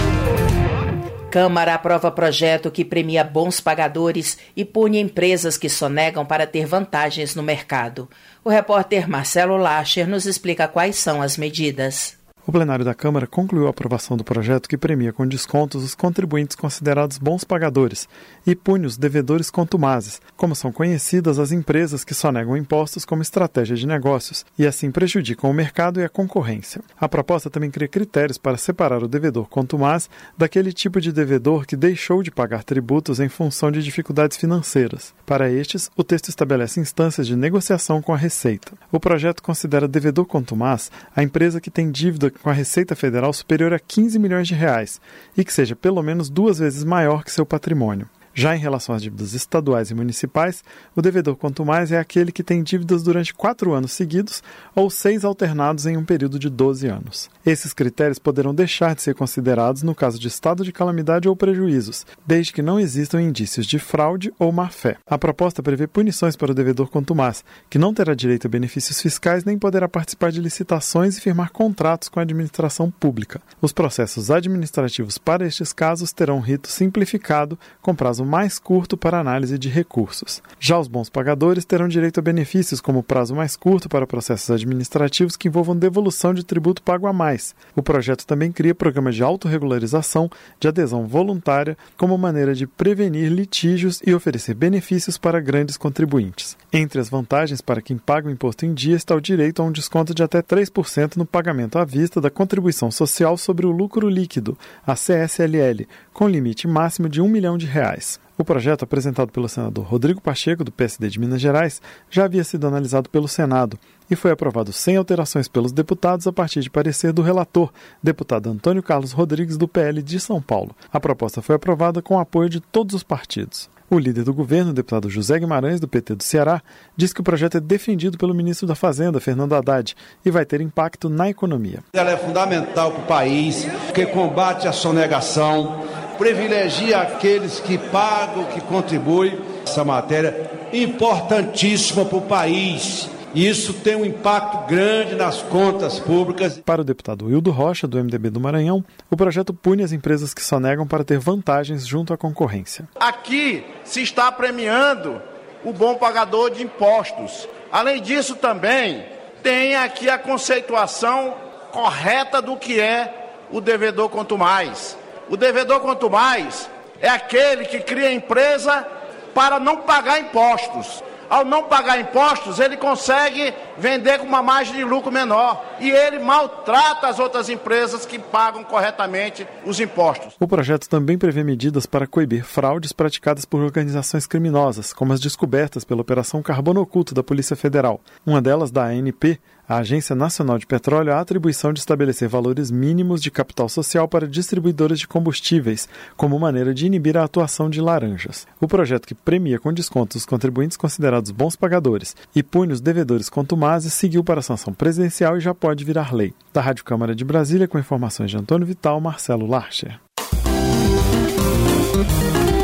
Câmara aprova projeto que premia bons pagadores e pune empresas que sonegam para ter vantagens no mercado. O repórter Marcelo Lacher nos explica quais são as medidas. O plenário da Câmara concluiu a aprovação do projeto que premia com descontos os contribuintes considerados bons pagadores e pune os devedores contumazes, como são conhecidas as empresas que sonegam impostos como estratégia de negócios e assim prejudicam o mercado e a concorrência. A proposta também cria critérios para separar o devedor contumaz daquele tipo de devedor que deixou de pagar tributos em função de dificuldades financeiras. Para estes, o texto estabelece instâncias de negociação com a Receita. O projeto considera devedor contumaz a empresa que tem dívida com a Receita Federal superior a quinze milhões de reais e que seja pelo menos duas vezes maior que seu patrimônio. Já em relação às dívidas estaduais e municipais, o devedor contumaz é aquele que tem dívidas durante quatro anos seguidos ou seis alternados em um período de doze anos. Esses critérios poderão deixar de ser considerados no caso de estado de calamidade ou prejuízos, desde que não existam indícios de fraude ou má-fé. A proposta prevê punições para o devedor contumaz, que não terá direito a benefícios fiscais nem poderá participar de licitações e firmar contratos com a administração pública. Os processos administrativos para estes casos terão um rito simplificado, com prazo mais curto para análise de recursos. Já os bons pagadores terão direito a benefícios como prazo mais curto para processos administrativos que envolvam devolução de tributo pago a mais. O projeto também cria programas de autorregularização de adesão voluntária como maneira de prevenir litígios e oferecer benefícios para grandes contribuintes. Entre as vantagens para quem paga o imposto em dia está o direito a um desconto de até três por cento no pagamento à vista da contribuição social sobre o lucro líquido, a C S L L, com limite máximo de um milhão de reais. O projeto, apresentado pelo senador Rodrigo Pacheco, do P S D de Minas Gerais, já havia sido analisado pelo Senado e foi aprovado sem alterações pelos deputados a partir de parecer do relator, deputado Antônio Carlos Rodrigues, do P L de São Paulo. A proposta foi aprovada com o apoio de todos os partidos. O líder do governo, o deputado José Guimarães, do P T do Ceará, diz que o projeto é defendido pelo ministro da Fazenda, Fernando Haddad, e vai ter impacto na economia. Ela é fundamental para o país, porque combate a sonegação, privilegia aqueles que pagam, que contribuem. Essa matéria é importantíssima para o país. E isso tem um impacto grande nas contas públicas. Para o deputado Wildo Rocha, do M D B do Maranhão, o projeto pune as empresas que sonegam para ter vantagens junto à concorrência. Aqui se está premiando o bom pagador de impostos. Além disso, também tem aqui a conceituação correta do que é o devedor contumaz. O devedor contumaz é aquele que cria empresa para não pagar impostos. Ao não pagar impostos, ele consegue vender com uma margem de lucro menor. E ele maltrata as outras empresas que pagam corretamente os impostos. O projeto também prevê medidas para coibir fraudes praticadas por organizações criminosas, como as descobertas pela Operação Carbono Oculto da Polícia Federal. Uma delas, da A N P, a Agência Nacional de Petróleo, a atribuição de estabelecer valores mínimos de capital social para distribuidoras de combustíveis, como maneira de inibir a atuação de laranjas. O projeto, que premia com descontos os contribuintes considerados bons pagadores e pune os devedores contumazes, seguiu para a sanção presidencial e já pode virar lei. Da Rádio Câmara de Brasília, com informações de Antônio Vital, Marcelo Larcher.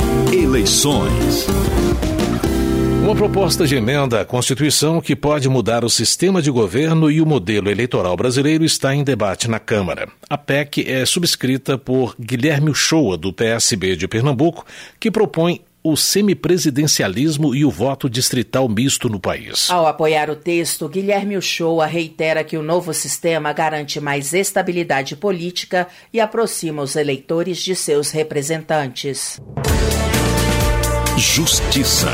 Eleições. Uma proposta de emenda à Constituição que pode mudar o sistema de governo e o modelo eleitoral brasileiro está em debate na Câmara. A P E C é subscrita por Guilherme Uchoa, do P S B de Pernambuco, que propõe o semipresidencialismo e o voto distrital misto no país. Ao apoiar o texto, Guilherme Uchoa reitera que o novo sistema garante mais estabilidade política e aproxima os eleitores de seus representantes. Justiça.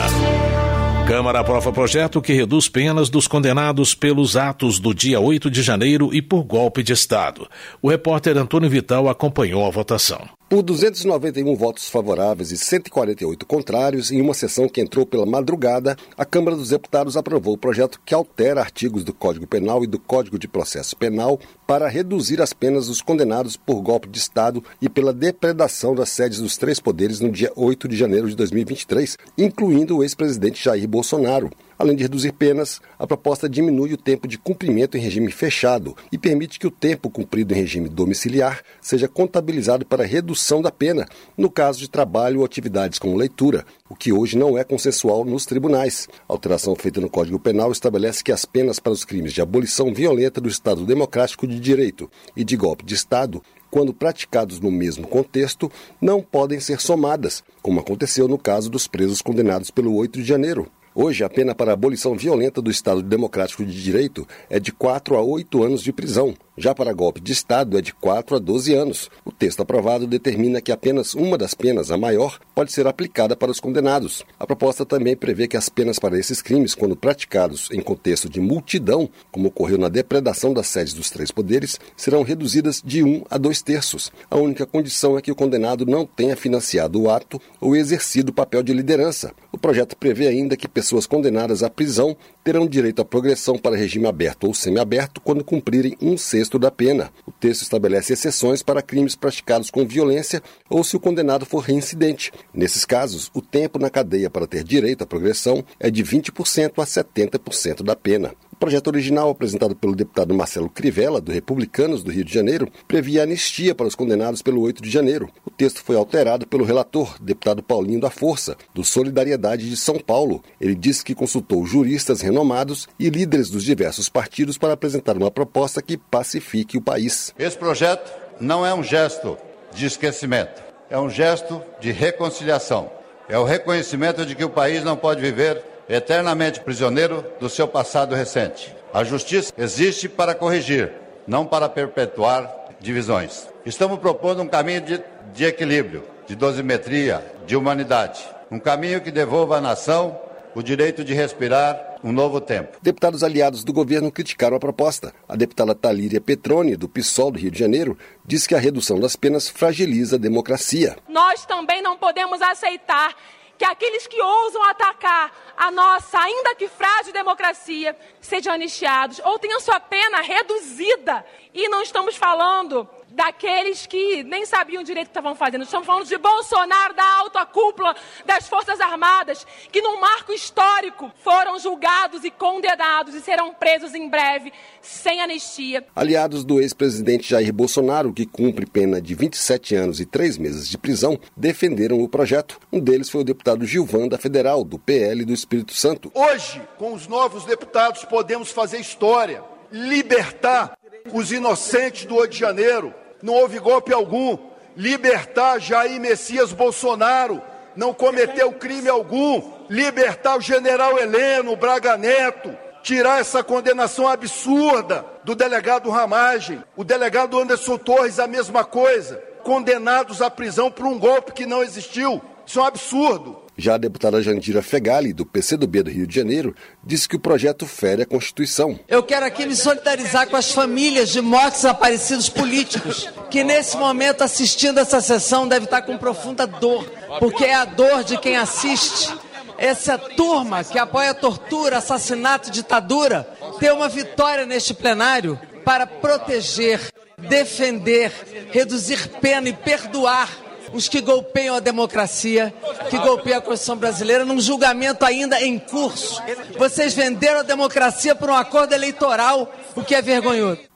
Câmara aprova projeto que reduz penas dos condenados pelos atos do dia oito de janeiro e por golpe de Estado. O repórter Antônio Vital acompanhou a votação. Por duzentos e noventa e um votos favoráveis e cento e quarenta e oito contrários, em uma sessão que entrou pela madrugada, a Câmara dos Deputados aprovou o projeto que altera artigos do Código Penal e do Código de Processo Penal para reduzir as penas dos condenados por golpe de Estado e pela depredação das sedes dos três poderes no dia oito de janeiro de dois mil e vinte e três, incluindo o ex-presidente Jair Bolsonaro. Além de reduzir penas, a proposta diminui o tempo de cumprimento em regime fechado e permite que o tempo cumprido em regime domiciliar seja contabilizado para redução da pena, no caso de trabalho ou atividades como leitura, o que hoje não é consensual nos tribunais. A alteração feita no Código Penal estabelece que as penas para os crimes de abolição violenta do Estado Democrático de Direito e de golpe de Estado, quando praticados no mesmo contexto, não podem ser somadas, como aconteceu no caso dos presos condenados pelo oito de janeiro. Hoje, a pena para a abolição violenta do Estado Democrático de Direito é de quatro a oito anos de prisão. Já para golpe de Estado é de quatro a doze anos. O texto aprovado determina que apenas uma das penas, a maior, pode ser aplicada para os condenados. A proposta também prevê que as penas para esses crimes, quando praticados em contexto de multidão, como ocorreu na depredação das sedes dos três poderes, serão reduzidas de um a dois terços. A única condição é que o condenado não tenha financiado o ato ou exercido o papel de liderança. O projeto prevê ainda que pessoas condenadas à prisão terão direito à progressão para regime aberto ou semiaberto quando cumprirem um sexto da pena. O texto estabelece exceções para crimes praticados com violência ou se o condenado for reincidente. Nesses casos, o tempo na cadeia para ter direito à progressão é de vinte por cento a setenta por cento da pena. O projeto original, apresentado pelo deputado Marcelo Crivella, do Republicanos do Rio de Janeiro, previa anistia para os condenados pelo oito de janeiro. O texto foi alterado pelo relator, deputado Paulinho da Força, do Solidariedade de São Paulo. Ele disse que consultou juristas renomados e líderes dos diversos partidos para apresentar uma proposta que pacifique o país. Esse projeto não é um gesto de esquecimento, é um gesto de reconciliação. É o reconhecimento de que o país não pode viver eternamente prisioneiro do seu passado recente. A justiça existe para corrigir, não para perpetuar divisões. Estamos propondo um caminho de, de equilíbrio, de dosimetria, de humanidade. Um caminho que devolva à nação o direito de respirar um novo tempo. Deputados aliados do governo criticaram a proposta. A deputada Talíria Petroni, do PSOL do Rio de Janeiro, disse que a redução das penas fragiliza a democracia. Nós também não podemos aceitar que aqueles que ousam atacar a nossa, ainda que frágil, democracia sejam anistiados ou tenham sua pena reduzida. E não estamos falando daqueles que nem sabiam direito o que estavam fazendo. Estamos falando de Bolsonaro, da alta cúpula das Forças Armadas, que num marco histórico foram julgados e condenados e serão presos em breve, sem anistia. Aliados do ex-presidente Jair Bolsonaro, que cumpre pena de vinte e sete anos e três meses de prisão, defenderam o projeto. Um deles foi o deputado Gilvan da Federal, do P L do Espírito Santo. Hoje, com os novos deputados, podemos fazer história, libertar os inocentes do oito de janeiro. Não houve golpe algum. Libertar Jair Messias Bolsonaro, não cometeu crime algum. Libertar o general Heleno Braga Neto, tirar essa condenação absurda do delegado Ramagem. O delegado Anderson Torres, a mesma coisa. Condenados à prisão por um golpe que não existiu. Isso é um absurdo. Já a deputada Jandira Fegali, do P C do B do Rio de Janeiro, disse que o projeto fere a Constituição. Eu quero aqui me solidarizar com as famílias de mortos desaparecidos políticos, que nesse momento, assistindo essa sessão, deve estar com profunda dor, porque é a dor de quem assiste. Essa turma que apoia a tortura, assassinato, ditadura, ter uma vitória neste plenário para proteger, defender, reduzir pena e perdoar os que golpeiam a democracia, que golpeiam a Constituição brasileira, num julgamento ainda em curso. Vocês venderam a democracia por um acordo eleitoral, o que é vergonhoso. O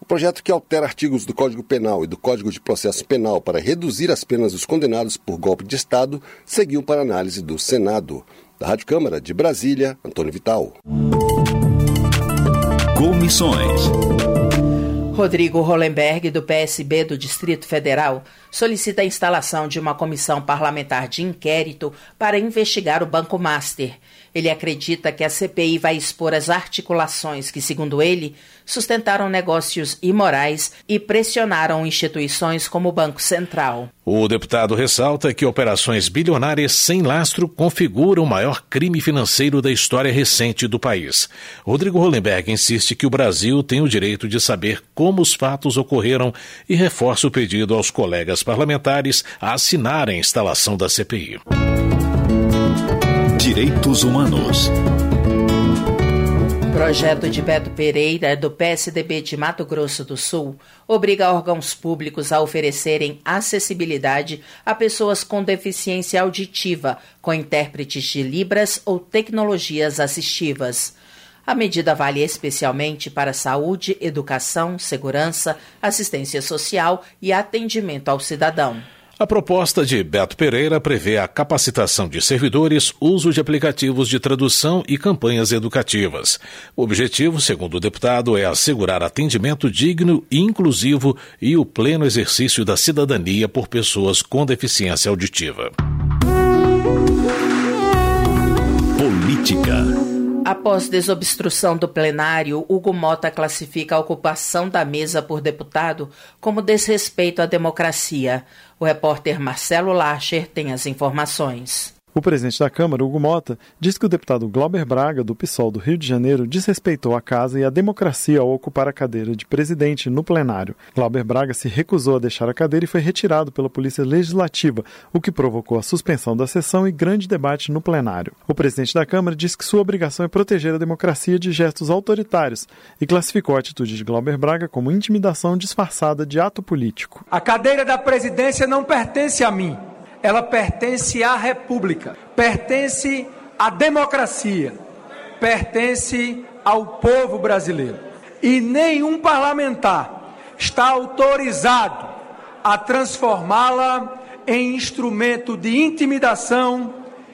projeto que altera artigos do Código Penal e do Código de Processo Penal para reduzir as penas dos condenados por golpe de Estado seguiu para análise do Senado. Da Rádio Câmara de Brasília, Antônio Vital. Comissões. Rodrigo Hollenberg, do P S B do Distrito Federal, solicita a instalação de uma comissão parlamentar de inquérito para investigar o Banco Master. Ele acredita que a C P I vai expor as articulações que, segundo ele, sustentaram negócios imorais e pressionaram instituições como o Banco Central. O deputado ressalta que operações bilionárias sem lastro configuram o maior crime financeiro da história recente do país. Rodrigo Hollenberg insiste que o Brasil tem o direito de saber como os fatos ocorreram e reforça o pedido aos colegas parlamentares a assinarem a instalação da C P I. Direitos Humanos. Projeto de Beto Pereira, do P S D B de Mato Grosso do Sul, obriga órgãos públicos a oferecerem acessibilidade a pessoas com deficiência auditiva, com intérpretes de Libras ou tecnologias assistivas. A medida vale especialmente para saúde, educação, segurança, assistência social e atendimento ao cidadão. A proposta de Beto Pereira prevê a capacitação de servidores, uso de aplicativos de tradução e campanhas educativas. O objetivo, segundo o deputado, é assegurar atendimento digno e inclusivo e o pleno exercício da cidadania por pessoas com deficiência auditiva. Política. Após desobstrução do plenário, Hugo Mota classifica a ocupação da mesa por deputado como desrespeito à democracia. O repórter Marcelo Lacher tem as informações. O presidente da Câmara, Hugo Mota, diz que o deputado Glauber Braga, do PSOL do Rio de Janeiro, desrespeitou a casa e a democracia ao ocupar a cadeira de presidente no plenário. Glauber Braga se recusou a deixar a cadeira e foi retirado pela Polícia Legislativa, o que provocou a suspensão da sessão e grande debate no plenário. O presidente da Câmara diz que sua obrigação é proteger a democracia de gestos autoritários e classificou a atitude de Glauber Braga como intimidação disfarçada de ato político. A cadeira da presidência não pertence a mim. Ela pertence à República, pertence à democracia, pertence ao povo brasileiro. E nenhum parlamentar está autorizado a transformá-la em instrumento de intimidação,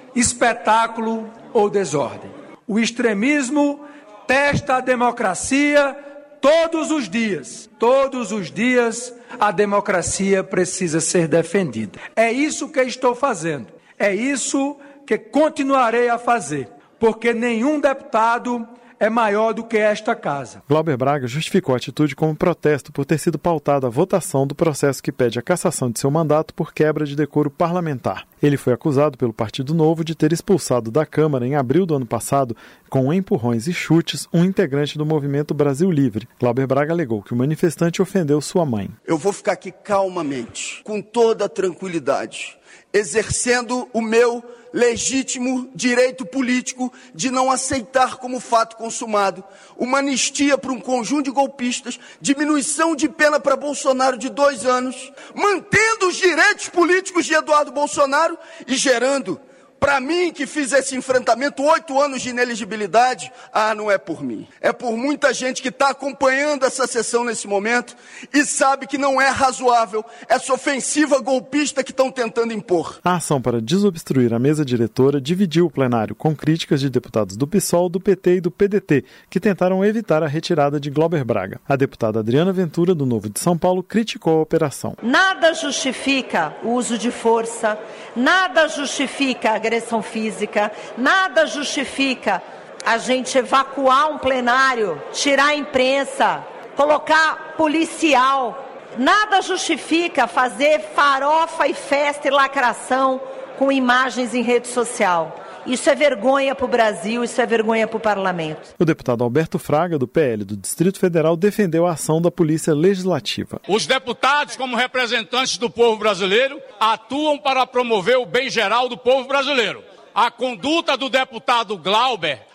espetáculo ou desordem. O extremismo testa a democracia todos os dias, todos os dias a democracia precisa ser defendida. É isso que estou fazendo, é isso que continuarei a fazer, porque nenhum deputado é maior do que esta casa. Glauber Braga justificou a atitude como protesto por ter sido pautada a votação do processo que pede a cassação de seu mandato por quebra de decoro parlamentar. Ele foi acusado pelo Partido Novo de ter expulsado da Câmara em abril do ano passado, com empurrões e chutes, um integrante do movimento Brasil Livre. Glauber Braga alegou que o manifestante ofendeu sua mãe. Eu vou ficar aqui calmamente, com toda a tranquilidade, exercendo o meu legítimo direito político de não aceitar como fato consumado uma anistia para um conjunto de golpistas, diminuição de pena para Bolsonaro de dois anos, mantendo os direitos políticos de Eduardo Bolsonaro e gerando, para mim que fiz esse enfrentamento, oito anos de inelegibilidade. Ah, não é por mim. É por muita gente que está acompanhando essa sessão nesse momento e sabe que não é razoável essa ofensiva golpista que estão tentando impor. A ação para desobstruir a mesa diretora dividiu o plenário com críticas de deputados do PSOL, do P T e do P D T, que tentaram evitar a retirada de Glauber Braga. A deputada Adriana Ventura, do Novo de São Paulo, criticou a operação. Nada justifica o uso de força, nada justifica a agressão física, nada justifica a gente evacuar um plenário, tirar a imprensa, colocar policial, nada justifica fazer farofa e festa e lacração com imagens em rede social. Isso é vergonha para o Brasil, isso é vergonha para o parlamento. O deputado Alberto Fraga, do P L do Distrito Federal, defendeu a ação da Polícia Legislativa. Os deputados, como representantes do povo brasileiro, atuam para promover o bem geral do povo brasileiro. A conduta do deputado Glauber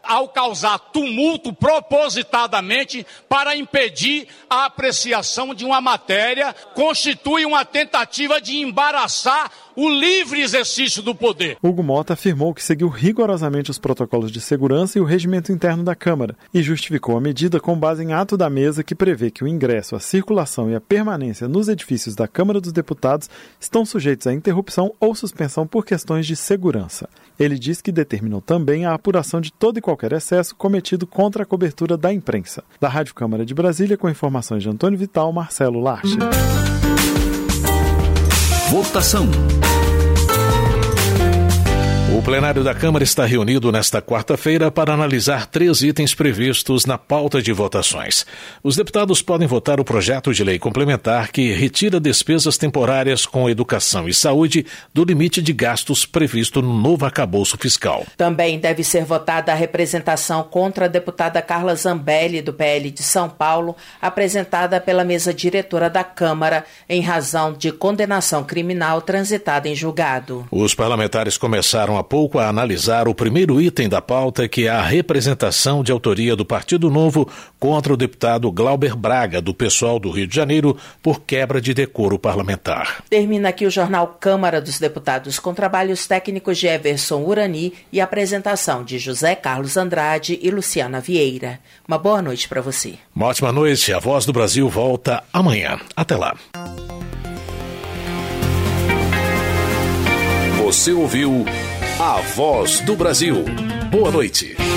ao causar tumulto propositadamente para impedir a apreciação de uma matéria, constitui uma tentativa de embaraçar o livre exercício do poder. Hugo Mota afirmou que seguiu rigorosamente os protocolos de segurança e o regimento interno da Câmara e justificou a medida com base em ato da mesa que prevê que o ingresso, a circulação e a permanência nos edifícios da Câmara dos Deputados estão sujeitos a interrupção ou suspensão por questões de segurança. Ele diz que determinou também a apuração de todo e qualquer excesso cometido contra a cobertura da imprensa. Da Rádio Câmara de Brasília, com informações de Antônio Vital, Marcelo Larcher. Votação. O plenário da Câmara está reunido nesta quarta-feira para analisar três itens previstos na pauta de votações. Os deputados podem votar o projeto de lei complementar que retira despesas temporárias com educação e saúde do limite de gastos previsto no novo arcabouço fiscal. Também deve ser votada a representação contra a deputada Carla Zambelli, do P L de São Paulo, apresentada pela mesa diretora da Câmara em razão de condenação criminal transitada em julgado. Os parlamentares começaram há pouco a analisar o primeiro item da pauta, que é a representação de autoria do Partido Novo contra o deputado Glauber Braga, do PSOL do Rio de Janeiro, por quebra de decoro parlamentar. Termina aqui o jornal Câmara dos Deputados, com trabalhos técnicos de Everson Urani e apresentação de José Carlos Andrade e Luciana Vieira. Uma boa noite para você. Uma ótima noite. A Voz do Brasil volta amanhã. Até lá. Você ouviu A Voz do Brasil. Boa noite.